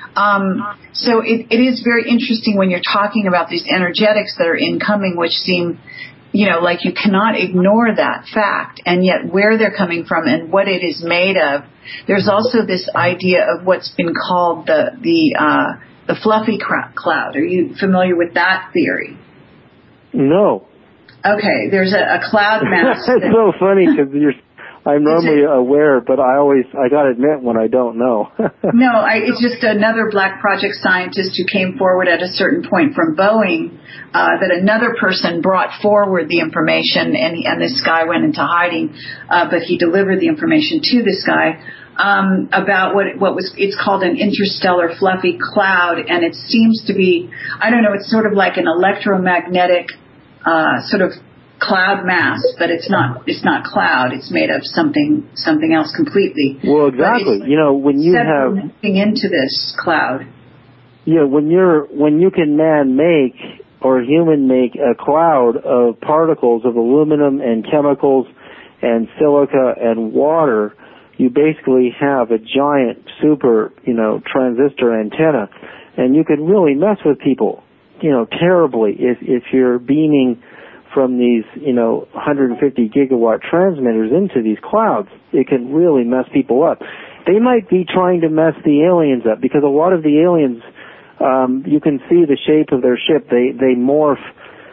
So it is very interesting when you're talking about these energetics that are incoming, which seem like you cannot ignore that fact, and yet where they're coming from and what it is made of. There's also this idea of what's been called the fluffy cloud. Are you familiar with that theory? No. Okay, there's a cloud mass. It's so funny because I'm normally aware, but I got to admit when I don't know. No, it's just another Black Project scientist who came forward at a certain point from Boeing, that another person brought forward the information, and this guy went into hiding, but he delivered the information to this guy, about it's called an interstellar fluffy cloud, and it seems to be, I don't know, it's sort of like an electromagnetic, sort of cloud mass, but it's not cloud. It's made of something else completely. Well, exactly. When you have moving into this cloud. Yeah, when you can man-make or human-make a cloud of particles of aluminum and chemicals and silica and water, you basically have a giant super, transistor antenna, and you can really mess with people, terribly if you're beaming from these, 150 gigawatt transmitters into these clouds. It can really mess people up. They might be trying to mess the aliens up, because a lot of the aliens, you can see the shape of their ship. They morph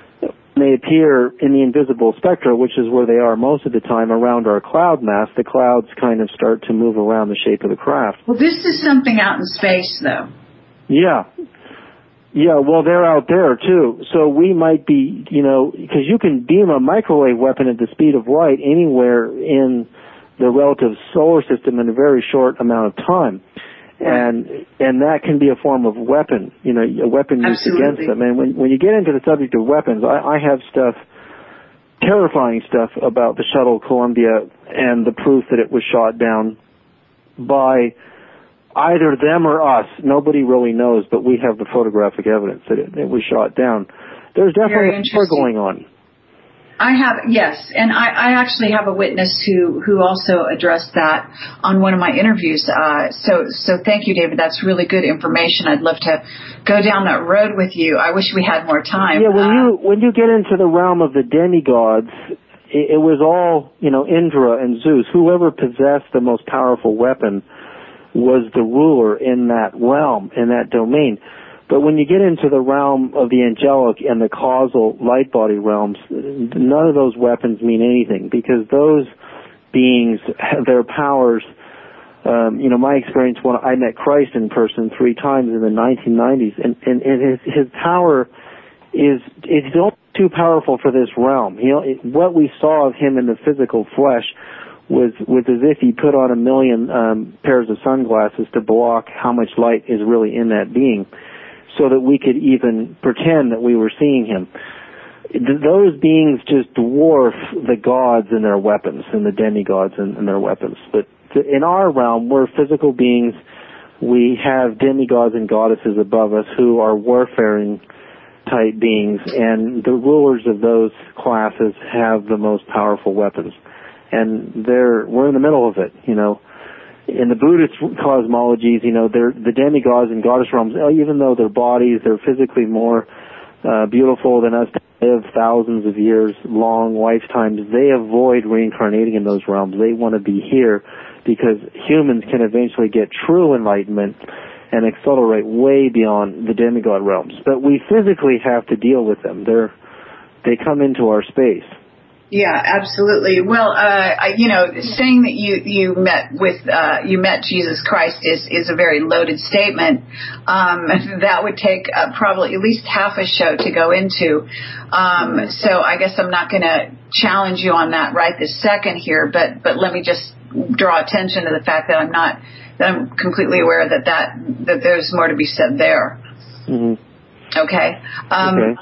they appear in the invisible spectra, which is where they are most of the time around our cloud mass, the clouds kind of start to move around the shape of the craft. Well, this is something out in space, though. Yeah. Yeah, well, they're out there, too. So we might be, because you can beam a microwave weapon at the speed of light anywhere in the relative solar system in a very short amount of time. And that can be a form of weapon, a weapon used against them. And when you get into the subject of weapons, I have terrifying stuff about the shuttle Columbia and the proof that it was shot down by either them or us. Nobody really knows, but we have the photographic evidence that it was shot down. There's definitely a war going on. I have, yes, and I actually have a witness who also addressed that on one of my interviews. So thank you, David. That's really good information. I'd love to go down that road with you. I wish we had more time. Yeah, when you get into the realm of the demigods, it was all, Indra and Zeus. Whoever possessed the most powerful weapon was the ruler in that realm, in that domain. But when you get into the realm of the angelic and the causal light body realms, none of those weapons mean anything, because those beings, their powers, my experience when I met Christ in person 3 times in the 1990s, and his power is too powerful for this realm. What we saw of him in the physical flesh was as if he put on 1 million pairs of sunglasses to block how much light is really in that being, so that we could even pretend that we were seeing him. Those beings just dwarf the gods and their weapons, and the demigods and their weapons. But in our realm, we're physical beings. We have demigods and goddesses above us who are warfaring type beings, and the rulers of those classes have the most powerful weapons. And we're in the middle of it, In the Buddhist cosmologies, the demigods and goddess realms, even though their bodies, they're physically more beautiful than us, to live thousands of years, long lifetimes, they avoid reincarnating in those realms. They want to be here because humans can eventually get true enlightenment and accelerate way beyond the demigod realms. But we physically have to deal with them. They come into our space. Yeah, absolutely. Well, saying that you met Jesus Christ is a very loaded statement. That would take probably at least half a show to go into. So I guess I'm not going to challenge you on that right this second here, but let me just draw attention to the fact that I'm completely aware that there's more to be said there. Mm-hmm. Okay.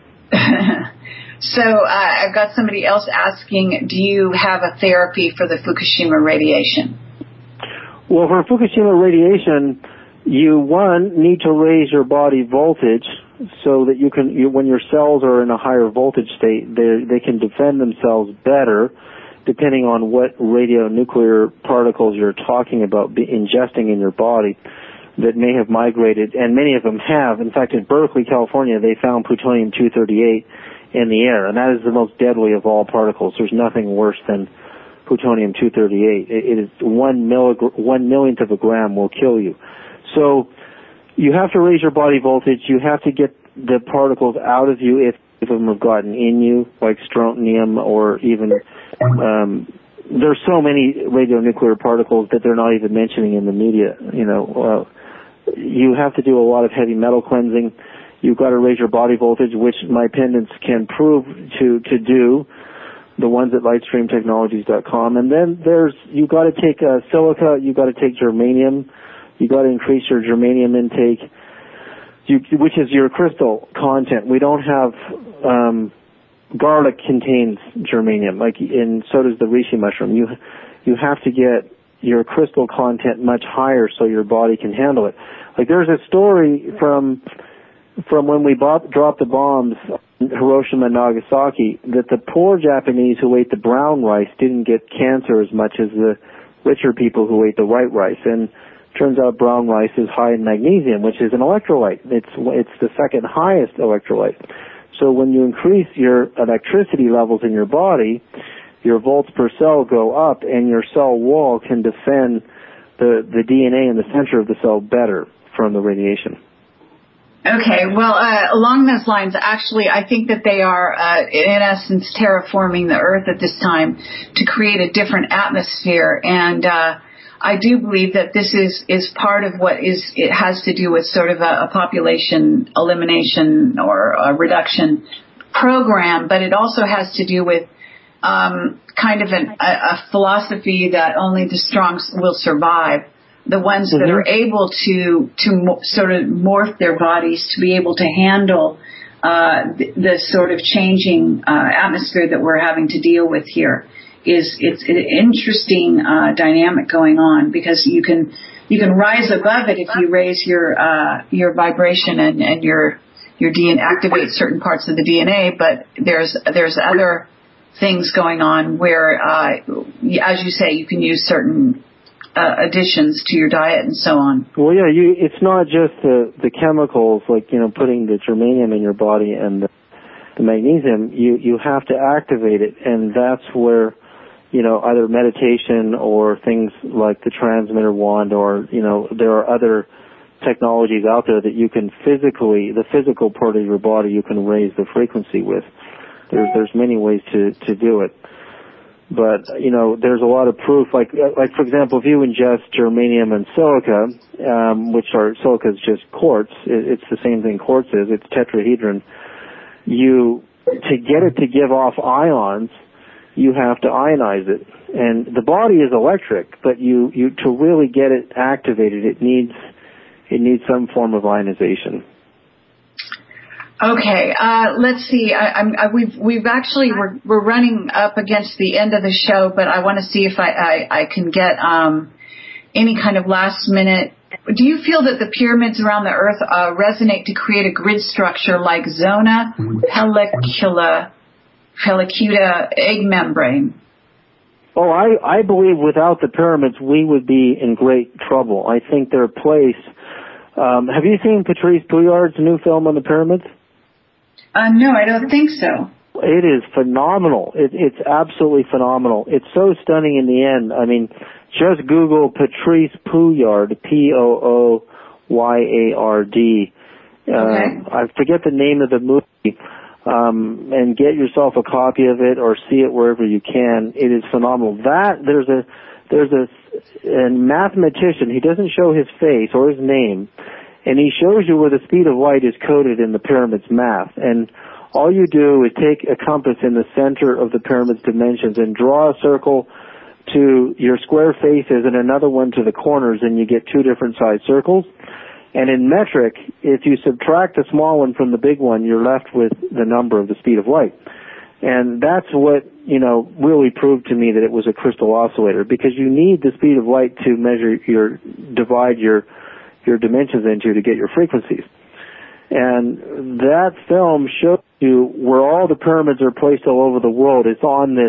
So I've got somebody else asking, do you have a therapy for the Fukushima radiation? Well, for Fukushima radiation, you, need to raise your body voltage so that when your cells are in a higher voltage state, they can defend themselves better, depending on what radionuclear particles you're talking about ingesting in your body that may have migrated, and many of them have. In fact, in Berkeley, California, they found plutonium-238 in the air, and that is the most deadly of all particles. There's nothing worse than plutonium-238. It is 1 millionth of a gram will kill you. So you have to raise your body voltage. You have to get the particles out of you if them have gotten in you, like strontium, or even there's so many radionuclear particles that they're not even mentioning in the media. You have to do a lot of heavy metal cleansing. You've got to raise your body voltage, which my pendants can prove to do, the ones at lightstreamtechnologies.com. And then you've got to take silica, you've got to take germanium, you've got to increase your germanium intake, which is your crystal content. We don't have, garlic contains germanium, and so does the reishi mushroom. You have to get your crystal content much higher so your body can handle it. There's a story from when we dropped the bombs in Hiroshima and Nagasaki, that the poor Japanese who ate the brown rice didn't get cancer as much as the richer people who ate the white rice. And turns out brown rice is high in magnesium, which is an electrolyte. It's the second highest electrolyte. So when you increase your electricity levels in your body, your volts per cell go up, and your cell wall can defend the DNA in the center of the cell better from the radiation. Okay, well, along those lines, actually, I think that they are, in essence, terraforming the Earth at this time to create a different atmosphere. And I do believe that this is part of what it has to do with sort of a population elimination or a reduction program, but it also has to do with kind of a philosophy that only the strong will survive. The ones that are able to sort of morph their bodies to be able to handle the sort of changing atmosphere that we're having to deal with here. It's an interesting dynamic going on, because you can rise above it if you raise your vibration and your DNA, activate certain parts of the DNA. But there's other things going on where, as you say, you can use certain additions to your diet and so on. Well, yeah, it's not just the chemicals, like, putting the germanium in your body and the magnesium. You have to activate it, and that's where, either meditation or things like the transmitter wand, or, there are other technologies out there that you can the physical part of your body, you can raise the frequency with. There's many ways to do it. But, there's a lot of proof, like for example, if you ingest germanium and silica, silica is just quartz, it's the same thing quartz is, it's tetrahedron. To get it to give off ions, you have to ionize it. And the body is electric, but to really get it activated, it needs some form of ionization. Okay, let's see. We're running up against the end of the show, but I want to see if I can get any kind of last minute. Do you feel that the pyramids around the Earth resonate to create a grid structure like Zona Pellicuta egg membrane? Oh, I believe without the pyramids we would be in great trouble. I think their place. Have you seen Patrice Pouillard's new film on the pyramids? No, I don't think so. It is phenomenal. It's absolutely phenomenal. It's so stunning in the end. I mean, just Google Patrice Pouillard, P-O-O-Y-A-R-D. I forget the name of the movie, and get yourself a copy of it or see it wherever you can. It is phenomenal. There's a mathematician. He doesn't show his face or his name, and he shows you where the speed of light is coded in the pyramid's math. And all you do is take a compass in the center of the pyramid's dimensions and draw a circle to your square faces and another one to the corners, and you get two different sized circles. And in metric, if you subtract the small one from the big one, you're left with the number of the speed of light. And that's what, really proved to me that it was a crystal oscillator, because you need the speed of light to divide your dimensions into to get your frequencies. And that film shows you where all the pyramids are placed all over the world. It's on this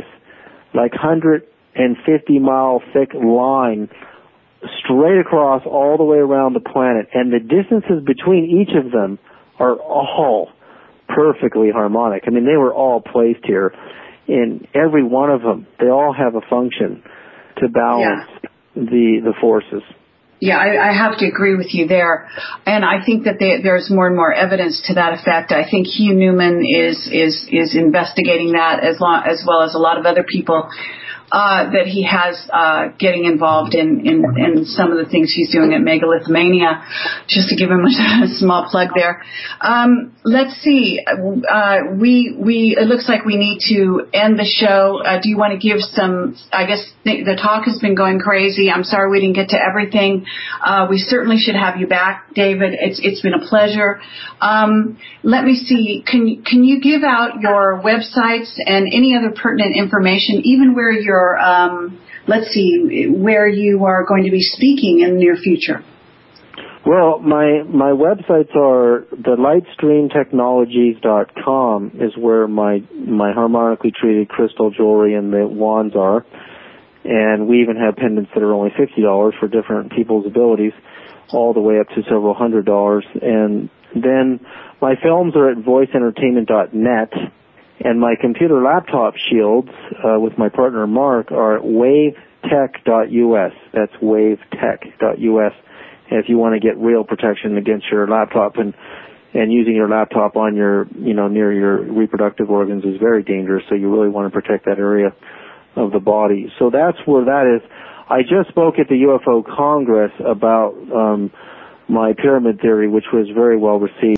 150-mile thick line straight across all the way around the planet, and the distances between each of them are all perfectly harmonic. I mean, they were all placed here in every one of them. They all have a function to balance the forces. Yeah, I have to agree with you there, and I think that there's more and more evidence to that effect. I think Hugh Newman is investigating that as well as a lot of other people that he has getting involved in some of the things he's doing at Megalithmania, just to give him a small plug there. Let's see. It looks like we need to end the show. Do you want to give some, I guess the talk has been going crazy. I'm sorry we didn't get to everything. We certainly should have you back, David. It's been a pleasure. Let me see. Can you give out your websites and any other pertinent information, even where you're let's see, where you are going to be speaking in the near future? Well, my websites are thelightstreamtechnologies.com is where my harmonically treated crystal jewelry and the wands are. And we even have pendants that are only $50 for different people's abilities, all the way up to several $100s. And then my films are at voiceentertainment.net. And my computer laptop shields, with my partner Mark, are at wavetech.us. That's wavetech.us. And if you want to get real protection against your laptop and and using your laptop on your, near your reproductive organs is very dangerous, so you really want to protect that area of the body. So that's where that is. I just spoke at the UFO Congress about my pyramid theory, which was very well received.